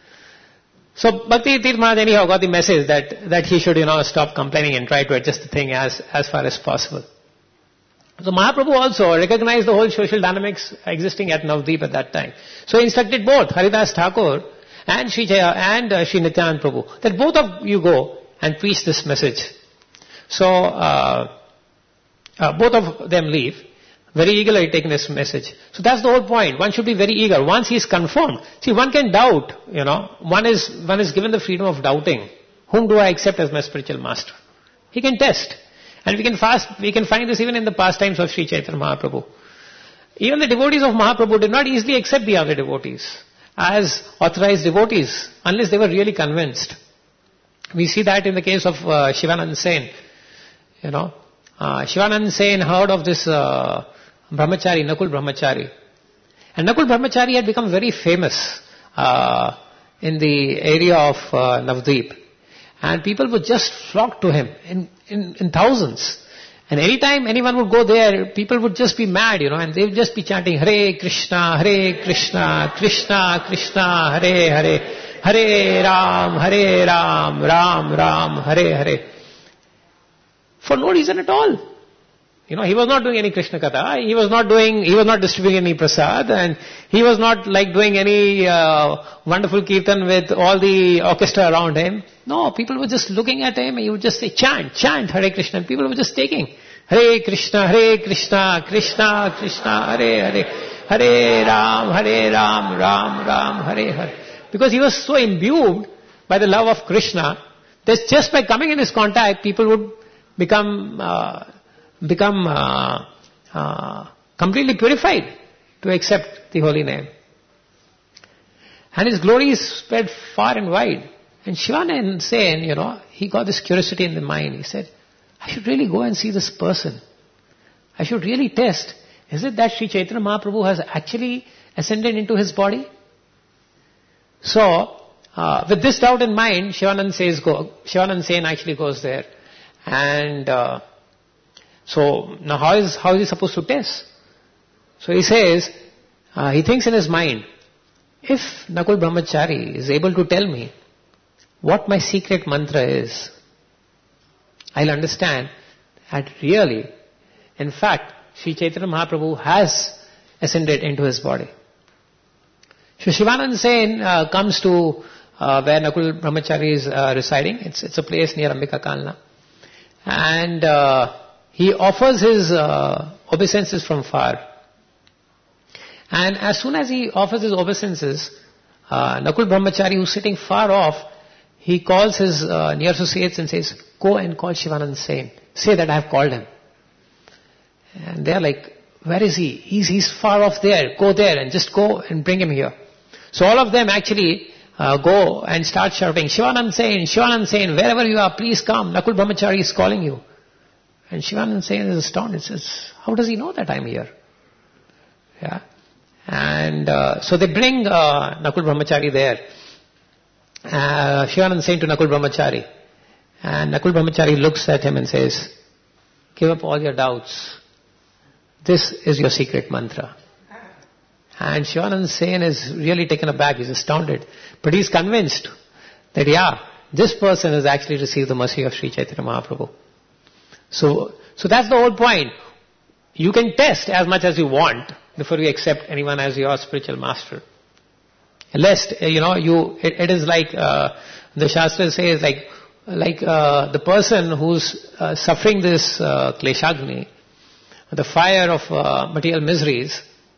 So Bhakti Tirtha Maharaj anyhow got the message that, that he should, you know, stop complaining and try to adjust the thing as, as far as possible. So Mahaprabhu also recognized the whole social dynamics existing at Navdeep at that time. So he instructed both Haridas Thakur and Sri Jaya and uh, Sri Nityanand Prabhu that both of you go and preach this message. So uh, uh, both of them leave, very eagerly taking this message. So that's the whole point. One should be very eager. Once he is confirmed, see, one can doubt. You know, one is one is given the freedom of doubting. Whom do I accept as my spiritual master? He can test. And we can fast, we can find this even in the pastimes of Sri Chaitanya Mahaprabhu. Even the devotees of Mahaprabhu did not easily accept the other devotees as authorized devotees unless they were really convinced. We see that in the case of uh, Shivanand Sen. You know, uh, Shivanand Sen heard of this uh, Brahmachari, Nakul Brahmachari. And Nakul Brahmachari had become very famous uh, in the area of uh, Navdeep. And people would just flock to him in, in, in thousands. And anytime anyone would go there, people would just be mad, you know, and they would just be chanting, Hare Krishna, Hare Krishna, Krishna, Krishna, Hare Hare, Hare Ram, Hare Ram, Ram Ram, Hare Hare. For no reason at all. You know, he was not doing any Krishna Katha, he was not doing, he was not distributing any prasad, and he was not like doing any uh, wonderful kirtan with all the orchestra around him. No, people were just looking at him and he would just say, chant, chant Hare Krishna. And people were just taking, Hare Krishna, Hare Krishna, Krishna, Krishna, Hare Hare, Hare Ram, Hare Ram, Ram Ram, Hare Hare. Because he was so imbued by the love of Krishna, that just by coming in his contact, people would become... Uh, become uh, uh, completely purified to accept the holy name. And his glory is spread far and wide. And Shivanand Sen, you know, he got this curiosity in the mind. He said, I should really go and see this person. I should really test. Is it that Sri Chaitanya Mahaprabhu has actually ascended into his body? So, uh, with this doubt in mind, Shivanand says go. Shivanand Sen actually goes there. And... Uh, So now how is how is he supposed to test? So he says, uh, he thinks in his mind, if Nakul Brahmachari is able to tell me what my secret mantra is, I'll understand that really, in fact, Sri Chaitanya Mahaprabhu has ascended into his body. So Shivanand Sen uh, comes to uh, where Nakul Brahmachari is uh, residing. It's it's a place near Ambika Kalna. And... Uh, He offers his uh, obeisances from far. And as soon as he offers his obeisances, uh, Nakul Brahmachari, who's sitting far off, he calls his uh, near associates and says, go and call Shivananda Sen. Say that I have called him. And they're like, where is he? He's, he's far off there. Go there and just go and bring him here. So all of them actually uh, go and start shouting, Shivananda Sen, Shivananda Sen, wherever you are, please come. Nakul Brahmachari is calling you. And Shivananda Sen is astounded. Says, how does he know that I'm here? Yeah. And uh, so they bring uh, Nakul Brahmachari there. Uh, Shivananda Sen to Nakul Brahmachari. And Nakul Brahmachari looks at him and says, give up all your doubts. This is your secret mantra. And Shivananda Sen is really taken aback. He's astounded. But he's convinced that, yeah, this person has actually received the mercy of Sri Chaitanya Mahaprabhu. So, so that's the whole point. You can test as much as you want before you accept anyone as your spiritual master. Lest, you know, you, it, it is like, uh, the Shastra says, like, like, uh, the person who's uh, suffering this, uh, kleshagni, the fire of, uh, material miseries,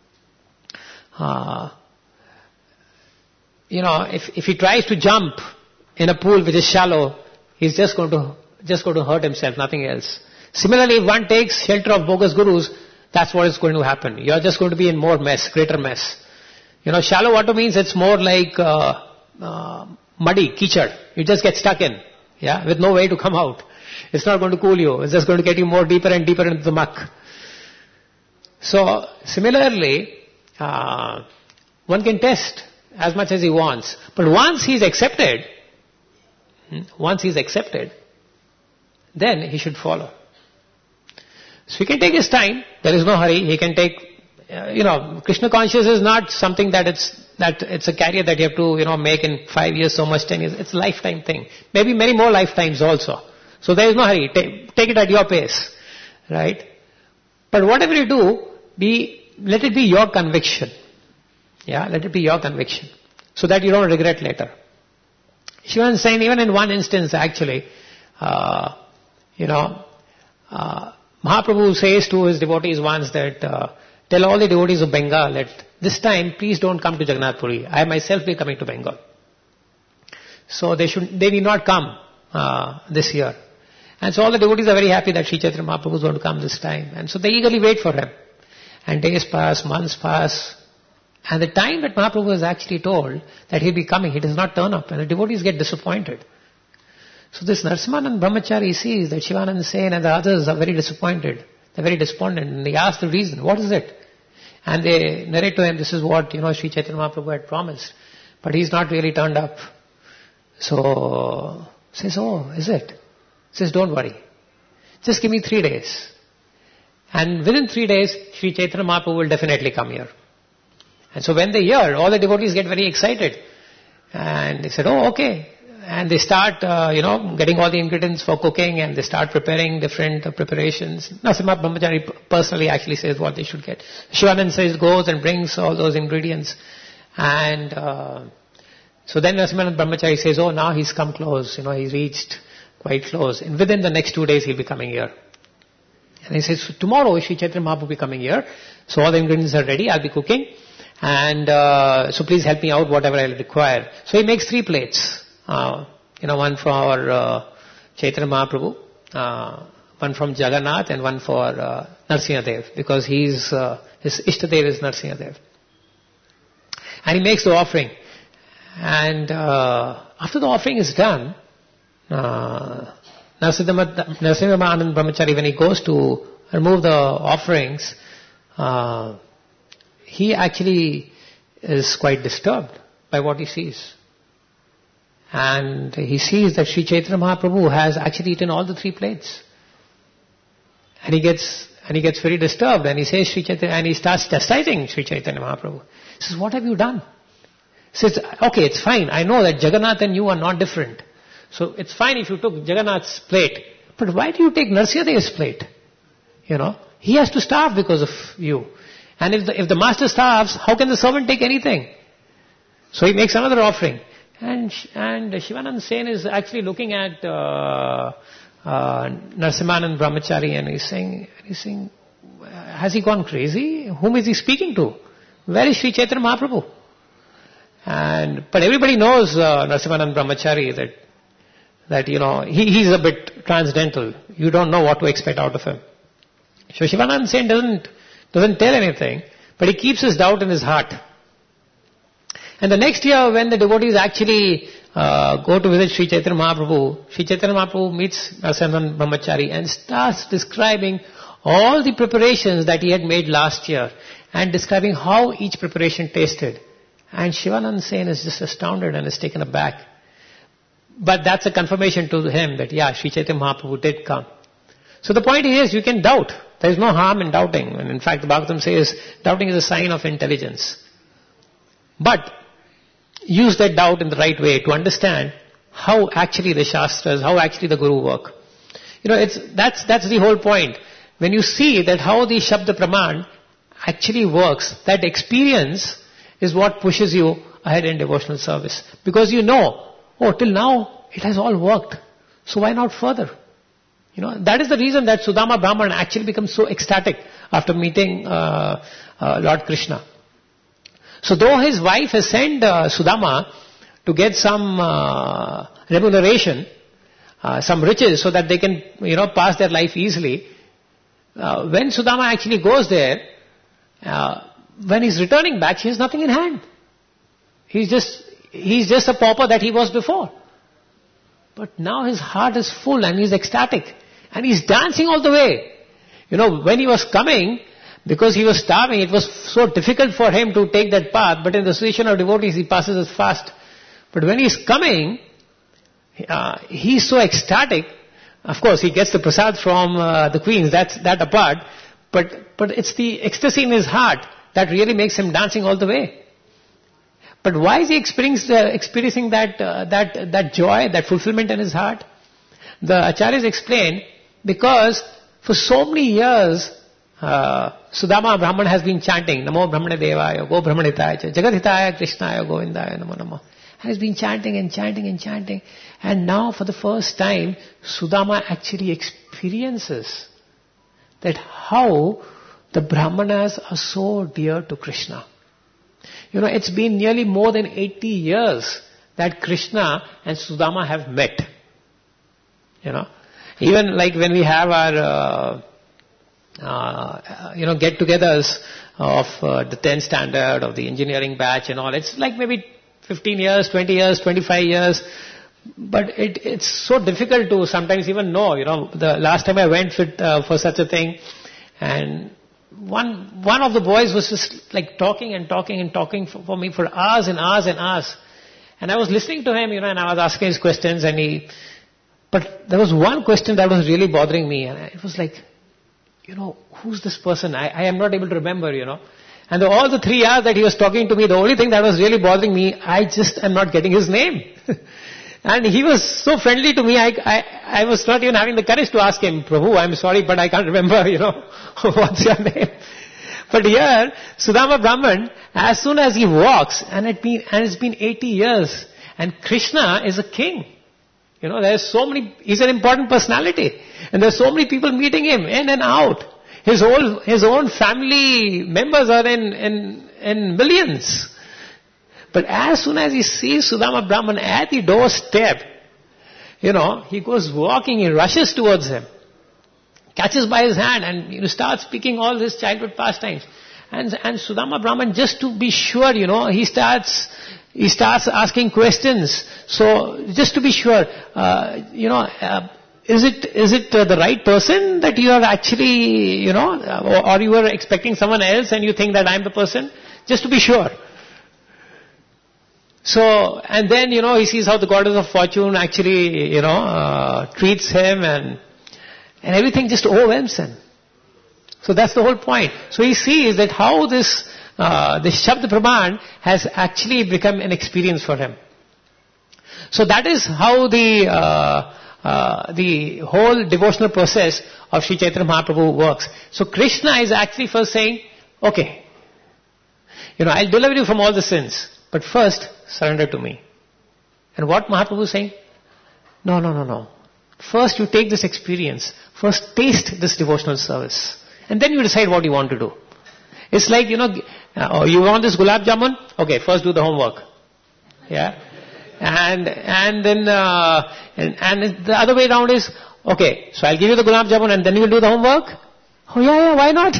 uh, you know, if, if he tries to jump in a pool which is shallow, he's just going to, just going to hurt himself, nothing else. Similarly, if one takes shelter of bogus gurus, that's what is going to happen. You're just going to be in more mess, greater mess. You know, shallow water means it's more like uh, uh, muddy, kichad. You just get stuck in, yeah, with no way to come out. It's not going to cool you. It's just going to get you more deeper and deeper into the muck. So, similarly, uh, one can test as much as he wants. But once he's accepted, once he's accepted, then he should follow. So he can take his time. There is no hurry. He can take, uh, you know, Krishna consciousness is not something that it's, that it's a career that you have to, you know, make in five years, so much, ten years. It's a lifetime thing. Maybe many more lifetimes also. So there is no hurry. Take, take it at your pace. Right? But whatever you do, be, let it be your conviction. Yeah, let it be your conviction. So that you don't regret later. Shivananda Sen, even in one instance actually, uh, you know, uh, Mahaprabhu says to his devotees once that, uh, tell all the devotees of Bengal that this time please don't come to Jagannath Puri. I myself be coming to Bengal. So they should, they need not come, uh, this year. And so all the devotees are very happy that Sri Chaitanya Mahaprabhu is going to come this time. And so they eagerly wait for him. And days pass, months pass. And the time that Mahaprabhu was actually told that he'll be coming, he does not turn up. And the devotees get disappointed. So this Narasimhanand Brahmachari sees that Shivananda Sen and the others are very disappointed. They're very despondent. And they ask the reason. What is it? And they narrate to him, this is what, you know, Sri Chaitanya Mahaprabhu had promised. But he's not really turned up. So, says, oh, is it? Says, don't worry. Just give me three days. And within three days, Sri Chaitanya Mahaprabhu will definitely come here. And so when they hear, all the devotees get very excited. And they said, oh, okay. And they start, uh, you know, getting all the ingredients for cooking and they start preparing different uh, preparations. Narasimha Brahmachari personally actually says what they should get. Shivananda says goes and brings all those ingredients. And uh, so then Narasimha Brahmachari says, oh, now he's come close. You know, he's reached quite close. And within the next two days he'll be coming here. And he says, so tomorrow Sri Chaitanya Mahaprabhu will be coming here. So all the ingredients are ready. I'll be cooking. And uh, so please help me out whatever I require. So he makes three plates. Uh, you know, one for uh, Chaitanya Mahaprabhu, uh, one from Jagannath and one for uh, Narasimhadev, because he's, uh, his Ishtadev is Narasimhadev. And he makes the offering. And uh, after the offering is done, uh, Narasimha Anand Brahmachari, when he goes to remove the offerings, uh, he actually is quite disturbed by what he sees. And he sees that Sri Chaitanya Mahaprabhu has actually eaten all the three plates. And he gets, and he gets very disturbed and he says Sri Chaitanya, and he starts chastising Sri Chaitanya Mahaprabhu. He says, what have you done? He says, okay, it's fine. I know that Jagannath and you are not different. So it's fine if you took Jagannath's plate. But why do you take Narasimhadev's plate? You know, he has to starve because of you. And if the, if the master starves, how can the servant take anything? So he makes another offering. And and Shivananda Sen is actually looking at uh, uh, Narasimhanand Brahmachari and he's saying, he's saying, has he gone crazy? Whom is he speaking to? Where is Sri Chaitanya Mahaprabhu? And, but everybody knows uh, Narasimhanand Brahmachari that, that, you know, he, he's a bit transcendental. You don't know what to expect out of him. So Shivananda Sen doesn't, doesn't tell anything, but he keeps his doubt in his heart. And the next year when the devotees actually uh, go to visit Sri Chaitanya Mahaprabhu, Sri Chaitanya Mahaprabhu meets Narasimhanand Brahmachari and starts describing all the preparations that he had made last year and describing how each preparation tasted. And Shivananda Sen is just astounded and is taken aback. But that's a confirmation to him that, yeah, Sri Chaitanya Mahaprabhu did come. So the point is, you can doubt. There is no harm in doubting. And in fact, the Bhagavatam says, doubting is a sign of intelligence. But use that doubt in the right way to understand how actually the Shastras, how actually the Guru work. You know, it's, that's, that's the whole point. When you see that how the Shabda Praman actually works, that experience is what pushes you ahead in devotional service. Because you know, oh, till now it has all worked. So why not further? You know, that is the reason that Sudama Brahman actually becomes so ecstatic after meeting uh, uh, Lord Krishna. So though his wife has sent uh, Sudama to get some uh, remuneration, uh, some riches so that they can, you know, pass their life easily, uh, when Sudama actually goes there, uh, when he's returning back, he has nothing in hand. He's just, he's just a pauper that he was before. But now his heart is full and he's ecstatic. And he's dancing all the way. You know, when he was coming, because he was starving, it was so difficult for him to take that path. But in the association of devotees, he passes it fast. But when he's coming, uh, he's so ecstatic. Of course, he gets the prasad from uh, the queens, that's that apart. But but it's the ecstasy in his heart that really makes him dancing all the way. But why is he experiencing, uh, experiencing that, uh, that, that joy, that fulfillment in his heart? The Acharyas explain, because for so many years, uh, Sudama Brahman has been chanting, Namo Brahmane Devaya, Go Brahmanitaya, Jagadhitaya, Krishnaya, Govindaya, Namo Namo. And he's been chanting and chanting and chanting. And now for the first time, Sudama actually experiences that how the Brahmanas are so dear to Krishna. You know, it's been nearly more than eighty years that Krishna and Sudama have met. You know, even like when we have our, uh, uh, you know, get-togethers of uh, the tenth standard, of the engineering batch and all, it's like maybe fifteen years, twenty years, twenty-five years. But it, it's so difficult to sometimes even know, you know, the last time I went for, uh, for such a thing, and One one of the boys was just like talking and talking and talking for, for me for hours and hours and hours. And I was listening to him, you know, and I was asking his questions and he... But there was one question that was really bothering me. And it was like, you know, who's this person? I, I am not able to remember, you know. And the, all the three hours that he was talking to me, the only thing that was really bothering me, I just am not getting his name. And he was so friendly to me, I, I, I was not even having the courage to ask him, Prabhu, I'm sorry, but I can't remember, you know, what's your name? But here, Sudama Brahman, as soon as he walks, and, it been, and it's been eighty years, and Krishna is a king. You know, there's so many, he's an important personality. And there's so many people meeting him in and out. His whole, his own family members are in, in, in millions. But as soon as he sees Sudama Brahman at the doorstep, you know, he goes walking, he rushes towards him, catches by his hand and, you know, starts speaking all his childhood pastimes. And, and Sudama Brahman, just to be sure, you know, he starts, he starts asking questions. So, just to be sure, uh, you know, uh, is it, is it uh, the right person that you are actually, you know, or, or you are expecting someone else and you think that I'm the person? Just to be sure. So, and then, you know, he sees how the goddess of fortune actually, you know, uh, treats him and, and everything just overwhelms him. So that's the whole point. So he sees that how this, uh, this Shabda Praman has actually become an experience for him. So that is how the, uh, uh, the whole devotional process of Sri Chaitanya Mahaprabhu works. So Krishna is actually first saying, okay, you know, I'll deliver you from all the sins. But first, surrender to me. And what Mahaprabhu is saying? No, no, no, no. First you take this experience. First taste this devotional service. And then you decide what you want to do. It's like, you know, uh, you want this gulab jamun? Okay, first do the homework. Yeah. And, and then, uh, and, and the other way around is, okay, so I'll give you the gulab jamun and then you will do the homework? Oh yeah, yeah, why not?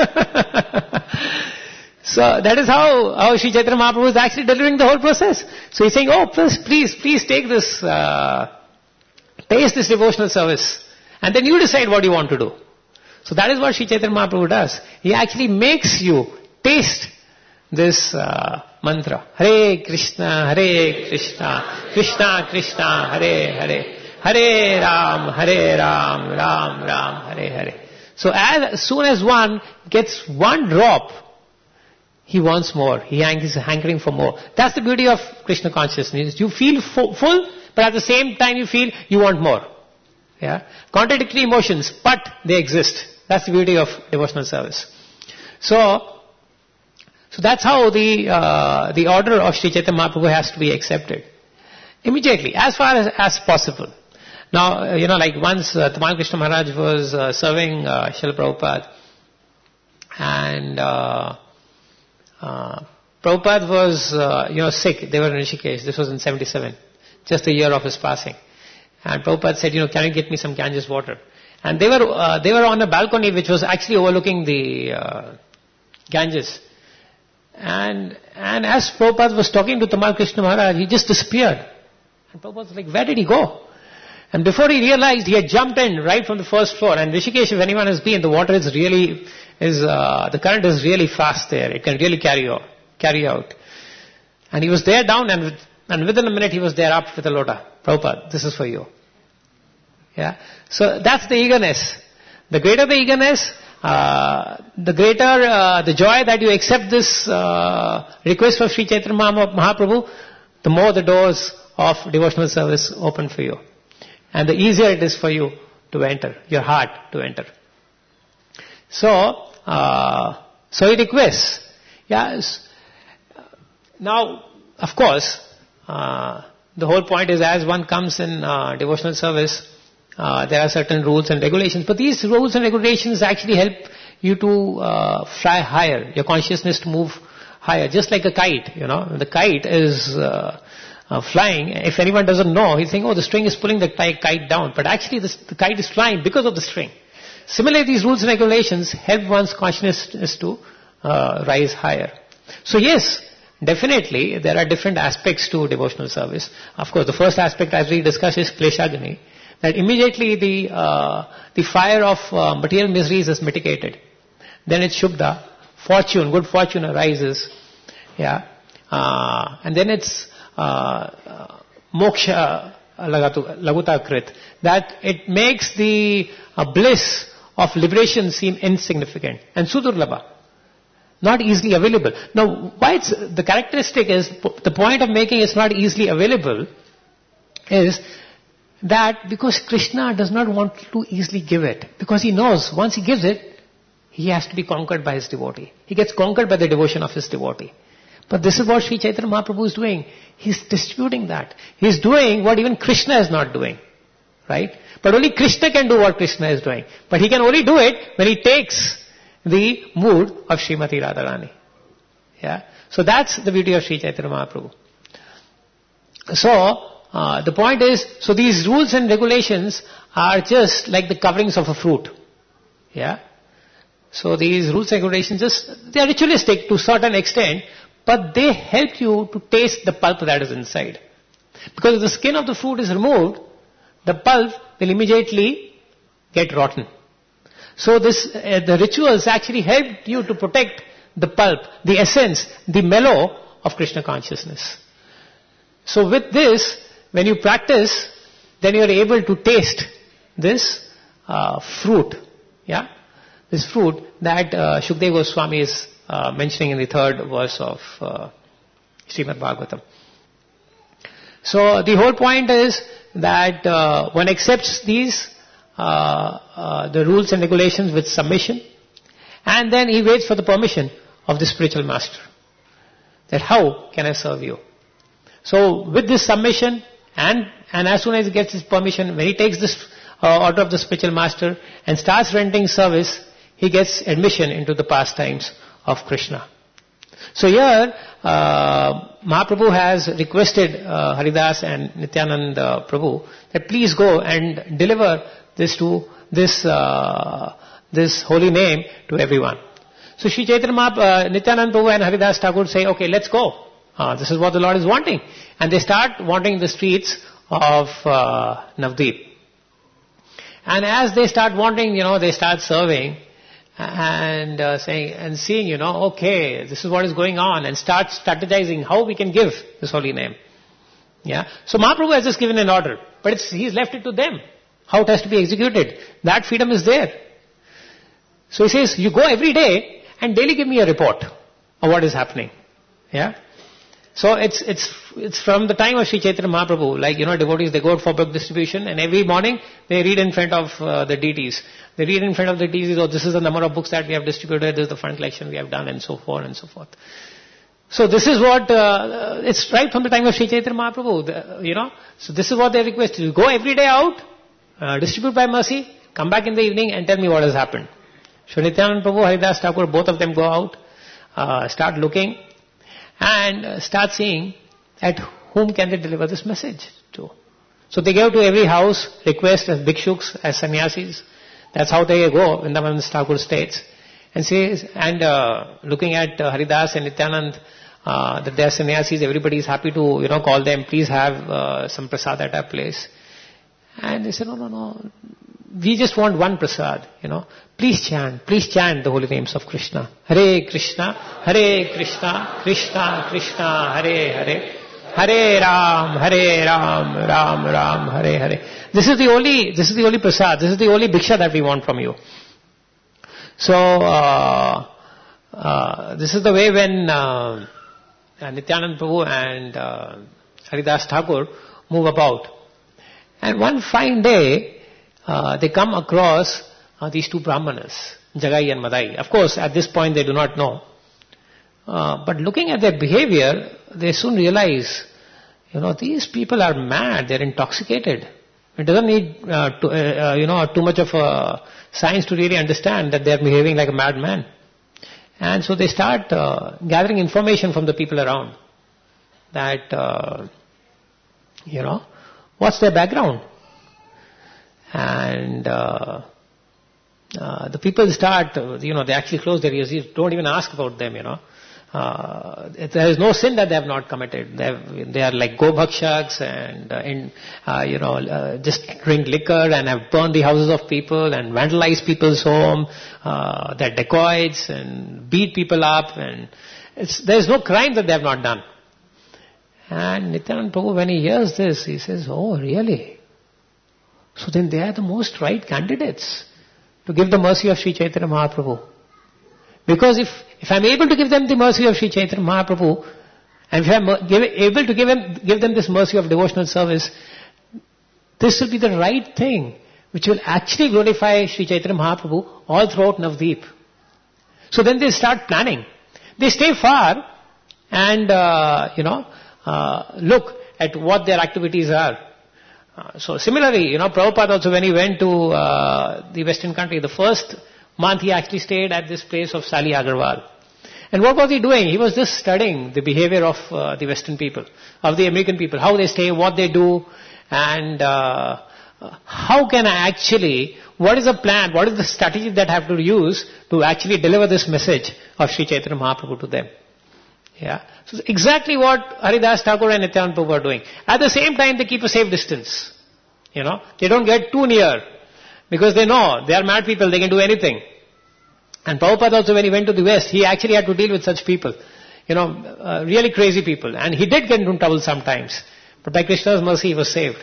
So that is how, how Sri Chaitanya Mahaprabhu is actually delivering the whole process. So he's saying, oh, please, please, please take this, uh, taste this devotional service. And then you decide what you want to do. So that is what Sri Chaitanya Mahaprabhu does. He actually makes you taste this uh, mantra. Hare Krishna, Hare Krishna, Krishna Krishna, Hare Hare, Hare Ram, Hare Ram, Ram Ram, Hare Hare. So as soon as one gets one drop, he wants more. He is hankering for more. That's the beauty of Krishna consciousness. You feel full, but at the same time you feel you want more. Yeah, contradictory emotions, but they exist. That's the beauty of devotional service. So, so that's how the uh, the order of Sri Chaitanya Mahaprabhu has to be accepted immediately, as far as as possible. Now, uh, you know, like once uh, Tamal Krishna Maharaj was uh, serving uh, Srila Prabhupada, and uh, uh, Prabhupada was uh, you know sick. They were in Rishikesh. This was in seventy-seven, just a year of his passing. And Prabhupada said, you know, can you get me some Ganges water? And they were uh, they were on a balcony which was actually overlooking the uh, Ganges. And and as Prabhupada was talking to Tamal Krishna Maharaj, he just disappeared. And Prabhupada was like, where did he go? And before he realized, he had jumped in right from the first floor. And Rishikesh, if anyone has been, the water is really, is uh, the current is really fast there. It can really carry out. Carry out. And he was there down, and, with, and within a minute he was there up with a lota. Prabhupada, this is for you. Yeah. So that's the eagerness. The greater the eagerness, uh, the greater uh, the joy that you accept this uh, request of Sri Chaitanya Mahaprabhu, the more the doors of devotional service open for you. And the easier it is for you to enter, your heart to enter. So, uh, so he requests. Yes. Now, of course, uh, the whole point is as one comes in uh, devotional service, uh, there are certain rules and regulations. But these rules and regulations actually help you to uh, fly higher, your consciousness to move higher. Just like a kite, you know. The kite is uh, uh, flying. If anyone doesn't know, he's saying, oh, the string is pulling the kite down. But actually this, the kite is flying because of the string. Similarly, these rules and regulations help one's consciousness to uh, rise higher. So yes, definitely, there are different aspects to devotional service. Of course, the first aspect, as we discussed, is Kleshagni. That immediately the uh, the fire of uh, material miseries is mitigated. Then it's Shubda, fortune, good fortune arises. Yeah, uh, and then it's uh, uh, Moksha Laguta Krit. That it makes the uh, bliss of liberation seem insignificant and Sudurlabha. Not easily available. Now, why it's, the characteristic is, the point of making it's not easily available is that because Krishna does not want to easily give it. Because he knows once he gives it, he has to be conquered by his devotee. He gets conquered by the devotion of his devotee. But this is what Sri Chaitanya Mahaprabhu is doing. He's distributing that. He's doing what even Krishna is not doing. Right? But only Krishna can do what Krishna is doing. But he can only do it when he takes the mood of Srimati Radharani. Yeah. So that's the beauty of Sri Chaitanya Mahaprabhu. So, uh, the point is, so these rules and regulations are just like the coverings of a fruit. Yeah. So these rules and regulations just, they are ritualistic to a certain extent, but they help you to taste the pulp that is inside. Because if the skin of the fruit is removed, the pulp will immediately get rotten. So this, uh, the rituals actually help you to protect the pulp, the essence, the mellow of Krishna consciousness. So with this, when you practice, then you are able to taste this uh, fruit, yeah, this fruit that uh, Shukdev Goswami is uh, mentioning in the third verse of uh, Srimad Bhagavatam. So the whole point is that uh, one accepts these Uh, uh, the rules and regulations with submission, and then he waits for the permission of the spiritual master. That how can I serve you? So with this submission, and and as soon as he gets his permission, when he takes this uh, order of the spiritual master and starts rendering service, he gets admission into the pastimes of Krishna. So here, uh, Mahaprabhu has requested uh, Haridas and Nityanand uh, Prabhu that please go and deliver this to this uh, this holy name to everyone. So Sri Chaitanya Mahap- uh, Nityanand Prabhu and Haridas Thakur say, okay, let's go. Uh, this is what the Lord is wanting. And they start wandering the streets of uh, Navdeep. And as they start wandering, you know, they start serving and uh, saying and seeing, you know, okay, this is what is going on, and start strategizing how we can give this holy name. Yeah. So Mahaprabhu has just given an order, but it's, he's left it to them, how it has to be executed. That freedom is there. So he says, you go every day and daily give me a report of what is happening. Yeah. So it's it's it's from the time of Sri Chaitanya Mahaprabhu, like, you know, devotees, they go out for book distribution, and every morning they read in front of uh, the deities. They read in front of the deities, oh, this is the number of books that we have distributed, this is the fund collection we have done, and so forth and so forth. So this is what, uh, it's right from the time of Sri Chaitanya Mahaprabhu, the, you know. So this is what they request you. Go every day out, uh, distribute by mercy, come back in the evening and tell me what has happened. So Nityanand Prabhu, Haridas Thakur, both of them go out, uh, start looking, and uh, start seeing at whom can they deliver this message to. So they go to every house, request as bhikshuks, as sannyasis. That's how they go, Vrindavan Thakur states. And says, and uh, looking at uh, Haridas and Nityanand, uh, that they are sannyasis, everybody is happy to, you know, call them, please have uh, some prasad at our place. And they said, no, no, no, we just want one prasad, you know. Please chant, please chant the holy names of Krishna. Hare Krishna, Hare Krishna, Krishna Krishna, Hare Hare. Hare Ram, Hare Ram, Ram Ram, Hare Hare. This is the only, this is the only prasad, this is the only bhiksha that we want from you. So, uh, uh, this is the way when uh, Nityanand Prabhu and uh, Haridas Thakur move about. And one fine day, uh, they come across uh, these two Brahmanas, Jagai and Madai. Of course, at this point they do not know. Uh, but looking at their behavior, they soon realize, you know, these people are mad, they're intoxicated. It doesn't need, uh, to, uh, you know, too much of a science to really understand that they're behaving like a madman. And so they start uh, gathering information from the people around. That, uh, you know, what's their background? And uh, uh, the people start, uh, you know, they actually close their ears. You don't even ask about them, you know. Uh, there is no sin that they have not committed. They, have, they are like go-bhakshaks and, uh, in, uh, you know, uh, just drink liquor and have burned the houses of people and vandalized people's home. Uh, they're dacoits and beat people up, and it's, there is no crime that they have not done. And Nityanand Prabhu, when he hears this, he says, oh, really? So then they are the most right candidates to give the mercy of Sri Chaitanya Mahaprabhu. Because if, if I'm able to give them the mercy of Sri Chaitanya Mahaprabhu, and if I'm give, able to give them, give them this mercy of devotional service, this will be the right thing, which will actually glorify Sri Chaitanya Mahaprabhu all throughout Navdeep. So then they start planning. They stay far and, uh, you know, uh, look at what their activities are. Uh, so similarly, you know, Prabhupada also, when he went to uh, the Western country, the first month he actually stayed at this place of Sali Agarwal. And what was he doing? He was just studying the behavior of uh, the Western people, of the American people, how they stay, what they do, and uh, how can I actually, what is the plan, what is the strategy that I have to use to actually deliver this message of Sri Chaitanya Mahaprabhu to them. Yeah. So exactly what Haridas Thakur and Nityanand Prabhu are doing. At the same time, they keep a safe distance. You know, they don't get too near. Because they know, they are mad people, they can do anything. And Prabhupada also, when he went to the West, he actually had to deal with such people. You know, uh, really crazy people. And he did get into trouble sometimes. But by Krishna's mercy, he was saved.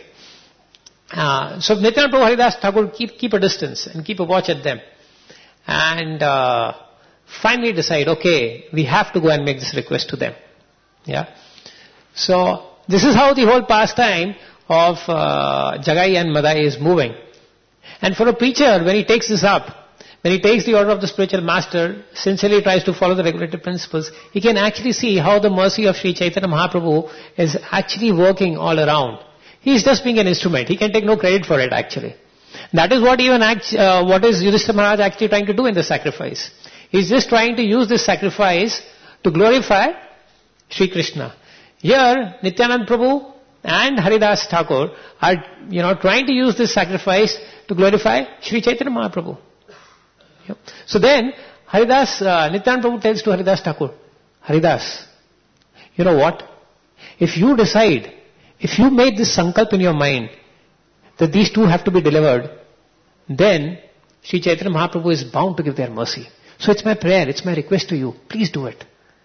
Uh, so Nityanand Prabhu, Haridas Thakur keep, keep a distance and keep a watch at them. And uh, finally decide, okay, we have to go and make this request to them. Yeah. So this is how the whole pastime of uh, Jagai and Madai is moving. And for a preacher, when he takes this up, when he takes the order of the spiritual master, sincerely tries to follow the regulative principles, he can actually see how the mercy of Sri Chaitanya Mahaprabhu is actually working all around. He is just being an instrument. He can take no credit for it actually. That is what even act, uh, what is Yudhishthira Maharaj actually trying to do in the sacrifice. He's just trying to use this sacrifice to glorify Sri Krishna. Here, Nityanand Prabhu and Haridas Thakur are, you know, trying to use this sacrifice to glorify Sri Chaitanya Mahaprabhu. Yep. So then, Haridas, uh, Nityanand Prabhu tells to Haridas Thakur, Haridas, you know what? If you decide, if you make this sankalp in your mind, that these two have to be delivered, then Sri Chaitanya Mahaprabhu is bound to give their mercy. So it's my prayer, it's my request to you, please do it.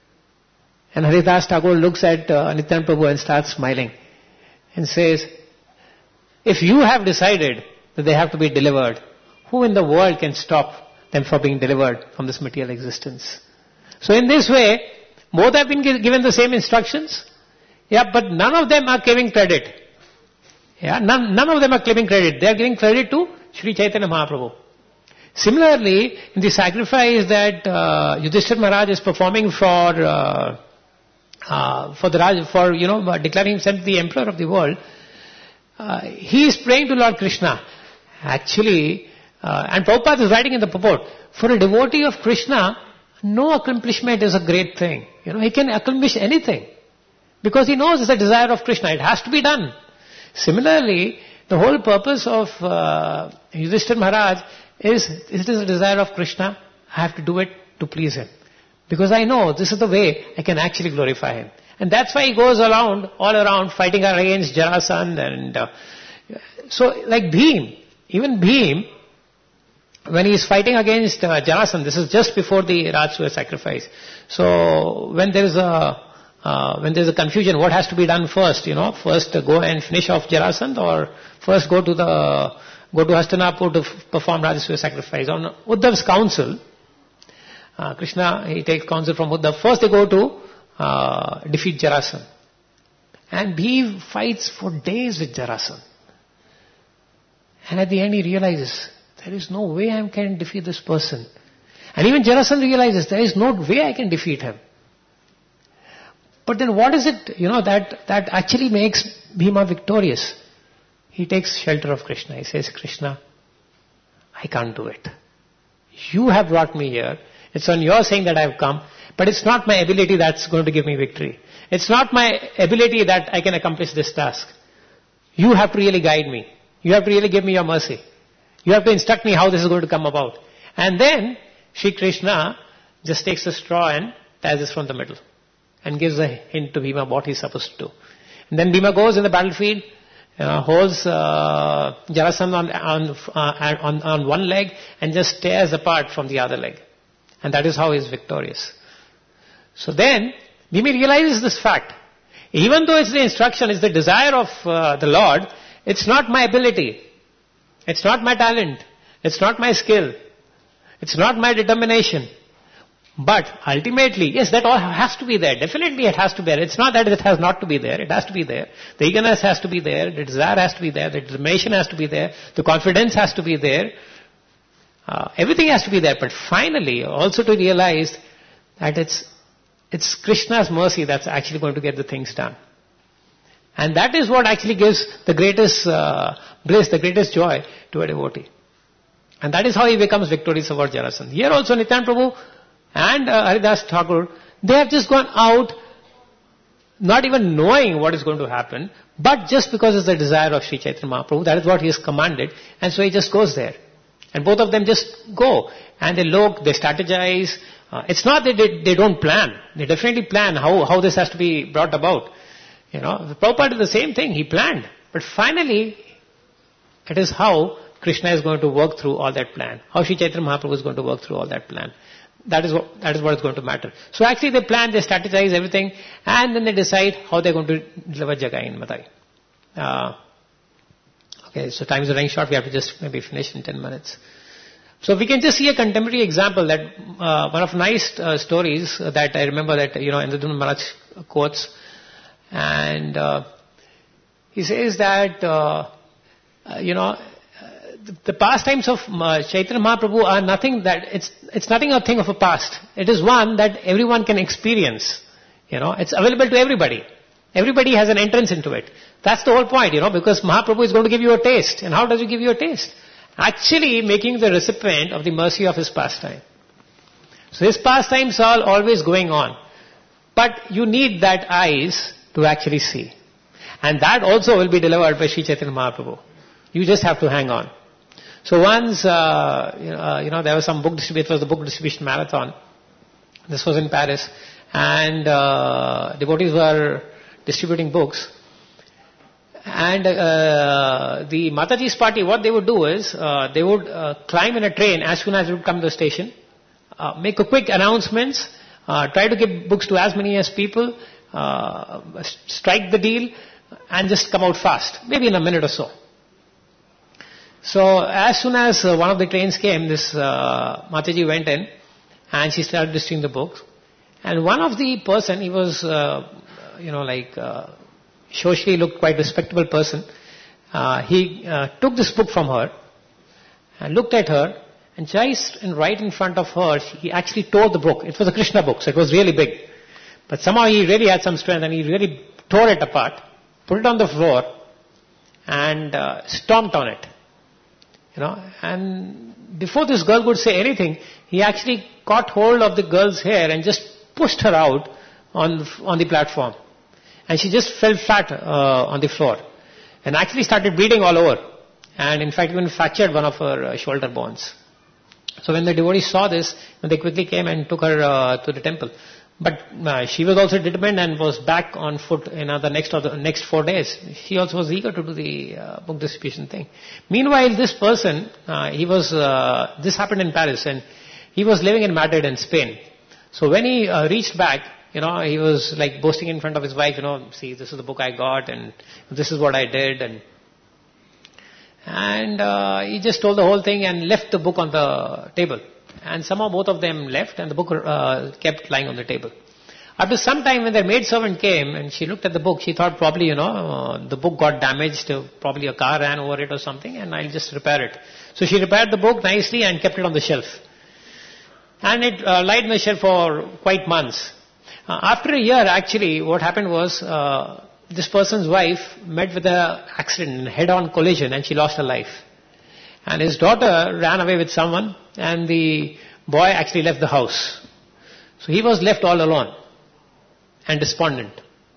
And Haridas Thakur looks at uh, Nityanand Prabhu and starts smiling and says, if you have decided that they have to be delivered, who in the world can stop them from being delivered from this material existence? So in this way, both have been given the same instructions, yeah, but none of them are giving credit. Yeah, none, none of them are claiming credit. They are giving credit to Sri Chaitanya Mahaprabhu. Similarly, in the sacrifice that uh, Yudhishthira Maharaj is performing for uh, uh, for the Raj, for you know declaring himself the emperor of the world, uh, he is praying to Lord Krishna. Actually, uh, and Prabhupada is writing in the purport, for a devotee of Krishna, no accomplishment is a great thing. You know, he can accomplish anything because he knows it's a desire of Krishna. It has to be done. Similarly, the whole purpose of uh, Yudhishthira Maharaj is, it is a desire of Krishna. I have to do it to please him. Because I know this is the way I can actually glorify him. And that's why he goes around, all around, fighting against Jarasandha. And uh, so, like Bhim, even Bhim, when he is fighting against uh, Jarasandha, this is just before the Rajasuya sacrifice. So, when there is a Uh, when there's a confusion, what has to be done first? You know, first uh, go and finish off Jarasandha, or first go to the go to Hastinapur to f- perform Rajasuya sacrifice. On Uddhav's counsel, uh, Krishna he takes counsel from Uddhav. First they go to uh, defeat Jarasandha, and Bhim fights for days with Jarasandha. And at the end he realizes there is no way I can defeat this person. And even Jarasandha realizes there is no way I can defeat him. But then what is it, you know, that, that actually makes Bhima victorious? He takes shelter of Krishna. He says, Krishna, I can't do it. You have brought me here. It's on your saying that I have come. But it's not my ability that's going to give me victory. It's not my ability that I can accomplish this task. You have to really guide me. You have to really give me your mercy. You have to instruct me how this is going to come about. And then, Shri Krishna just takes a straw and ties it from the middle. And gives a hint to Bhima what he's supposed to do. And then Bhima goes in the battlefield, uh, holds uh, Jarasandha on, on, uh, on, on one leg and just tears apart from the other leg. And that is how he's victorious. So then, Bhima realizes this fact. Even though it's the instruction, it's the desire of uh, the Lord, it's not my ability. It's not my talent. It's not my skill. It's not my determination. But ultimately, yes, that all has to be there. Definitely it has to be there. It's not that it has not to be there. It has to be there. The eagerness has to be there. The desire has to be there. The determination has to be there. The confidence has to be there. Uh, everything has to be there. But finally, also to realize that it's, it's Krishna's mercy that's actually going to get the things done. And that is what actually gives the greatest uh, bliss, the greatest joy to a devotee. And that is how he becomes victorious over Jarasandha. Here also Nityanand Prabhu and uh, Haridas Thakur, they have just gone out not even knowing what is going to happen, but just because it's the desire of Sri Chaitanya Mahaprabhu, that is what he has commanded, and so he just goes there. And both of them just go, and they look, they strategize. Uh, it's not that they, they don't plan. They definitely plan how, how this has to be brought about. You know, Prabhupada did the same thing, he planned. But finally, it is how Krishna is going to work through all that plan. How Sri Chaitanya Mahaprabhu is going to work through all that plan. That is what, that is what is going to matter. So actually they plan, they strategize everything, and then they decide how they're going to deliver Jagai in Madai. Uh, okay, so time is running short, we have to just maybe finish in ten minutes. So we can just see a contemporary example that, uh, one of nice uh, stories that I remember that, you know, Indradumna Maharaj quotes, and uh, he says that, uh, uh, you know, the pastimes of uh, Chaitanya Mahaprabhu are nothing that, it's, it's nothing a thing of a past. It is one that everyone can experience. You know, it's available to everybody. Everybody has an entrance into it. That's the whole point, you know, because Mahaprabhu is going to give you a taste. And how does he give you a taste? Actually making the recipient of the mercy of his pastime. So his pastimes are always going on. But you need that eyes to actually see. And that also will be delivered by Sri Chaitanya Mahaprabhu. You just have to hang on. So once, uh, you, know, uh, you know, there was some book distribution, it was the book distribution marathon. This was in Paris. And uh, devotees were distributing books. And uh, the Mataji's party, what they would do is, uh, they would uh, climb in a train as soon as it would come to the station, uh, make a quick announcements, uh, try to give books to as many as people, uh, strike the deal, and just come out fast, maybe in a minute or so. So as soon as uh, one of the trains came, this uh, Mataji went in, and she started distributing the books. And one of the person, he was, uh, you know, like... Uh, socially looked quite respectable person. Uh, he uh, took this book from her and looked at her, and just in, right in front of her, he actually tore the book. It was a Krishna book, so it was really big. But somehow he really had some strength, and he really tore it apart, put it on the floor, and uh, stomped on it. You know, and before this girl could say anything, he actually caught hold of the girl's hair and just pushed her out on the, on the platform. And she just fell flat uh, on the floor and actually started bleeding all over. And in fact, even fractured one of her uh, shoulder bones. So when the devotees saw this, they quickly came and took her uh, to the temple. But uh, she was also determined and was back on foot in uh, the next or the next four days. She also was eager to do the uh, book distribution thing. Meanwhile, this person, uh, he was, uh, this happened in Paris, and he was living in Madrid in Spain. So when he uh, reached back, you know, he was like boasting in front of his wife, you know, see, this is the book I got, and this is what I did, and and uh, he just told the whole thing and left the book on the table. And somehow both of them left, and the book uh, kept lying on the table. After some time, when their maidservant came and she looked at the book, she thought probably, you know, uh, the book got damaged, uh, probably a car ran over it or something, and I'll just repair it. So she repaired the book nicely and kept it on the shelf. And it uh, lied on the shelf for quite months. Uh, after a year, actually, what happened was, uh, this person's wife met with an accident, head-on collision, and she lost her life. And his daughter ran away with someone, and the boy actually left the house. So he was left all alone and despondent.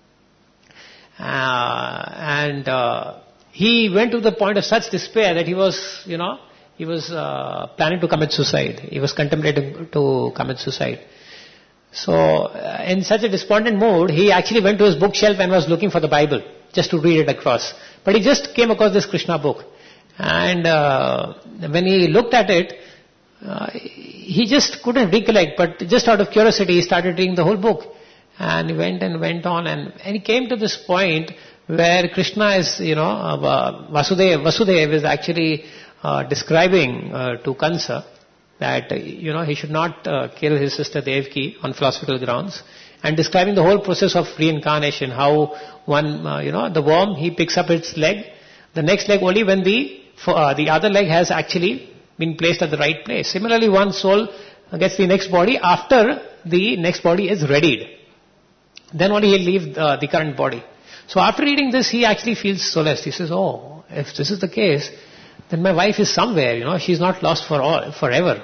Uh, and uh, he went to the point of such despair that he was, you know, he was uh, planning to commit suicide. He was contemplating to commit suicide. So, uh, in such a despondent mood, he actually went to his bookshelf and was looking for the Bible, just to read it across. But he just came across this Krishna book. And uh, when he looked at it, uh, he just couldn't recollect, but just out of curiosity, he started reading the whole book. And he went and went on, and, and he came to this point where Krishna is, you know, uh, Vasudeva, Vasudeva is actually uh, describing uh, to Kansa that, uh, you know, he should not uh, kill his sister Devaki on philosophical grounds, and describing the whole process of reincarnation, how one, uh, you know, the worm, he picks up its leg, the next leg only when the, uh, the other leg has actually been placed at the right place. Similarly, one soul gets the next body after the next body is readied. Then only he'll leave uh, the current body. So after reading this, he actually feels solaced. He says, oh, if this is the case, then my wife is somewhere, you know, she's not lost for all, forever.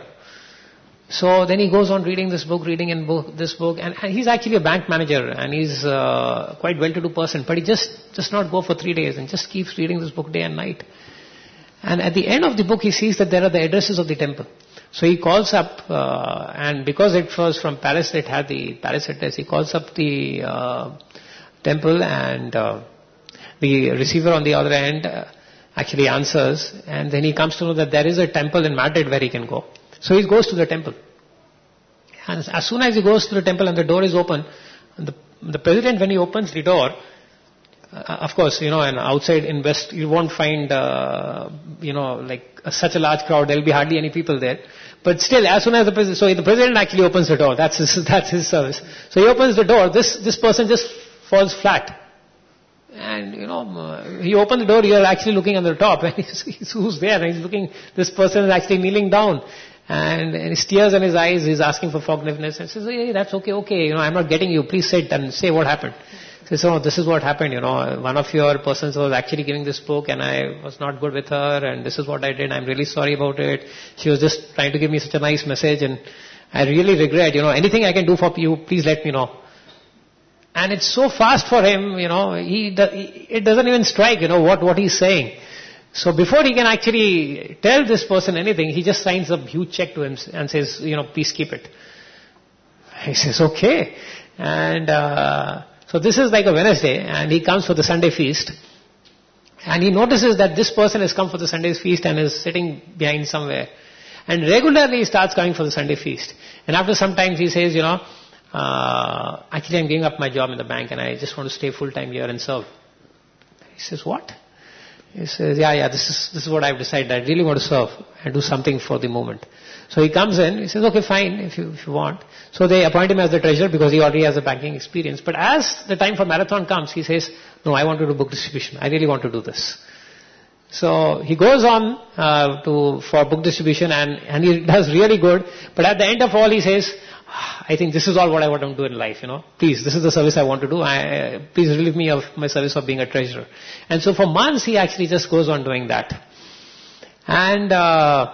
So then he goes on reading this book, reading in book, this book, and, and he's actually a bank manager, and he's uh, quite well-to-do person, but he just does not go for three days and just keeps reading this book day and night. And at the end of the book, he sees that there are the addresses of the temple. So he calls up, uh, and because it was from Paris, it had the Paris address, he calls up the uh, temple, and uh, the receiver on the other end uh, actually answers, and then he comes to know that there is a temple in Madrid where he can go. So he goes to the temple. And as soon as he goes to the temple and the door is open, the, the president, when he opens the door, uh, of course, you know, and outside in West, you won't find, uh, you know, like uh, such a large crowd, there will be hardly any people there. But still, as soon as the president, so the president actually opens the door, that's his, that's his service. So he opens the door, this, this person just falls flat. And, you know, uh, he opened the door, you are actually looking on the top, and he's, he's, who's there? And he's looking, this person is actually kneeling down. And, and his tears in his eyes, he's asking for forgiveness, and says, hey, that's okay, okay, you know, I'm not getting you, please sit and say what happened. He says, oh, this is what happened, you know, one of your persons was actually giving this book, and I was not good with her, and this is what I did, I'm really sorry about it. She was just trying to give me such a nice message, and I really regret, you know, anything I can do for you, please let me know. And it's so fast for him, you know, he, it doesn't even strike, you know, what, what he's saying. So before he can actually tell this person anything, he just signs a huge check to him and says, you know, please keep it. He says, okay. And uh, so this is like a Wednesday, and he comes for the Sunday feast. And he notices that this person has come for the Sunday feast and is sitting behind somewhere. And regularly he starts coming for the Sunday feast. And after some time he says, you know, uh, actually I'm giving up my job in the bank and I just want to stay full time here and serve. He says, what? He says, yeah, yeah, this is, this is what I've decided. I really want to serve and do something for the moment. So he comes in, he says, okay, fine, if you, if you want. So they appoint him as the treasurer because he already has a banking experience. But as the time for marathon comes, he says, no, I want to do book distribution. I really want to do this. So he goes on uh, to for book distribution and, and he does really good. But at the end of all, he says, I think this is all what I want to do in life, you know. Please, this is the service I want to do. I, uh, please relieve me of my service of being a treasurer. And so for months, he actually just goes on doing that. And uh,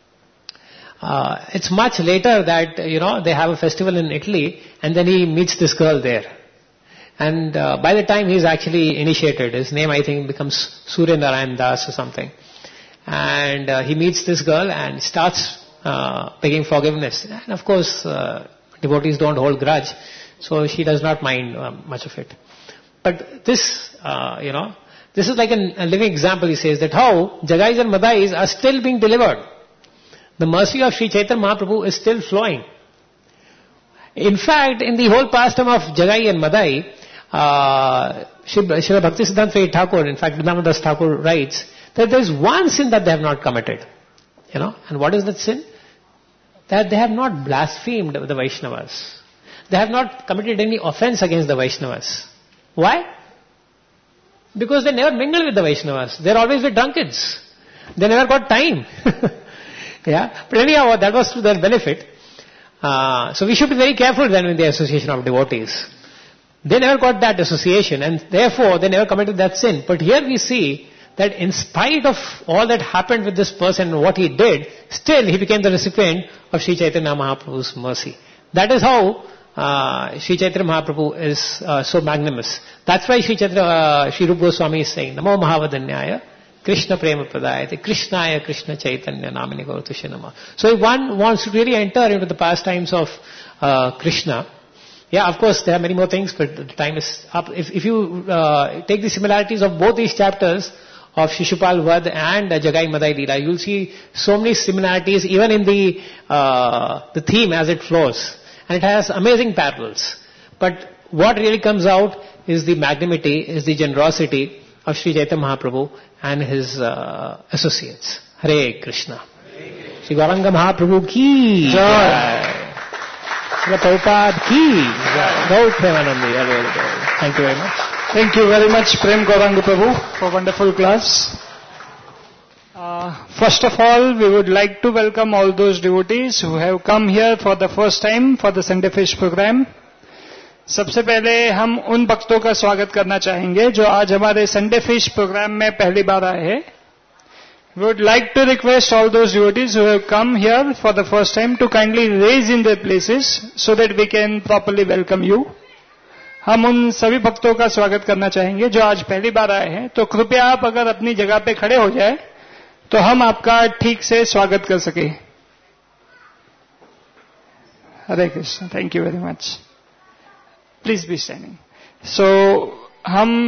uh, it's much later that, you know, they have a festival in Italy and then he meets this girl there. And uh, by the time he's actually initiated, his name I think becomes Surya Narayan Das or something. And uh, he meets this girl and starts uh, begging forgiveness. And of course, uh, devotees don't hold grudge, so she does not mind uh, much of it. But this, uh, you know, this is like an, a living example, he says, that how Jagais and Madais are still being delivered. The mercy of Sri Chaitanya Mahaprabhu is still flowing. In fact, in the whole pastime of Jagai and Madai, uh, Srila Bhaktisiddhanta Thakur, in fact, Vrindavan Das Thakur writes that there is one sin that they have not committed. You know, and what is that sin? That they have not blasphemed the Vaishnavas. They have not committed any offense against the Vaishnavas. Why? Because they never mingle with the Vaishnavas. They're always with drunkards. They never got time. Yeah, but anyhow, that was to their benefit. Uh, so we should be very careful then with the association of devotees. They never got that association and therefore they never committed that sin. But here we see that in spite of all that happened with this person and what he did, still he became the recipient of Sri Chaitanya Mahaprabhu's mercy. That is how uh, Sri Chaitanya Mahaprabhu is uh, so magnanimous. That's why Sri Chaitanya, uh, Sri Rupa Goswami is saying, Namo Mahavadanyaya, Krishna Prema Pradayate, Krishnaya Krishna Chaitanya Namini Gauratushe Namah. So if one wants to really enter into the pastimes of uh, Krishna, yeah, of course there are many more things, but the time is up. If, if you uh, take the similarities of both these chapters of Shishupal Vad and uh, Jagai Madai Leela, you'll see so many similarities even in the uh, the theme as it flows. And it has amazing parallels. But what really comes out is the magnanimity, is the generosity of Sri Chaitanya Mahaprabhu and his uh, associates. Hare Krishna. Sri Gauranga Mahaprabhu ki jai. Srila Prabhupada ki jai. Gaur Premanandi. Thank you very much. Thank you very much, Prem Gauranga Prabhu, for wonderful class. Uh, first of all, we would like to welcome all those devotees who have come here for the first time for the Sunday Feast program. सबसे पहले हम उन भक्तों का स्वागत करना चाहेंगे जो आज हमारे संडे फीस्ट प्रोग्राम में पहली बार आए हैं. We would like to request all those devotees who have come here for the first time to kindly raise in their places so that we can properly welcome you. हम उन सभी भक्तों का स्वागत करना चाहेंगे जो आज पहली बार आए हैं. तो कृपया आप अगर अपनी जगह पे खड़े हो जाए तो हम आपका ठीक से स्वागत कर सके. हरे Krishna. Thank you very much. Please be standing. So, हम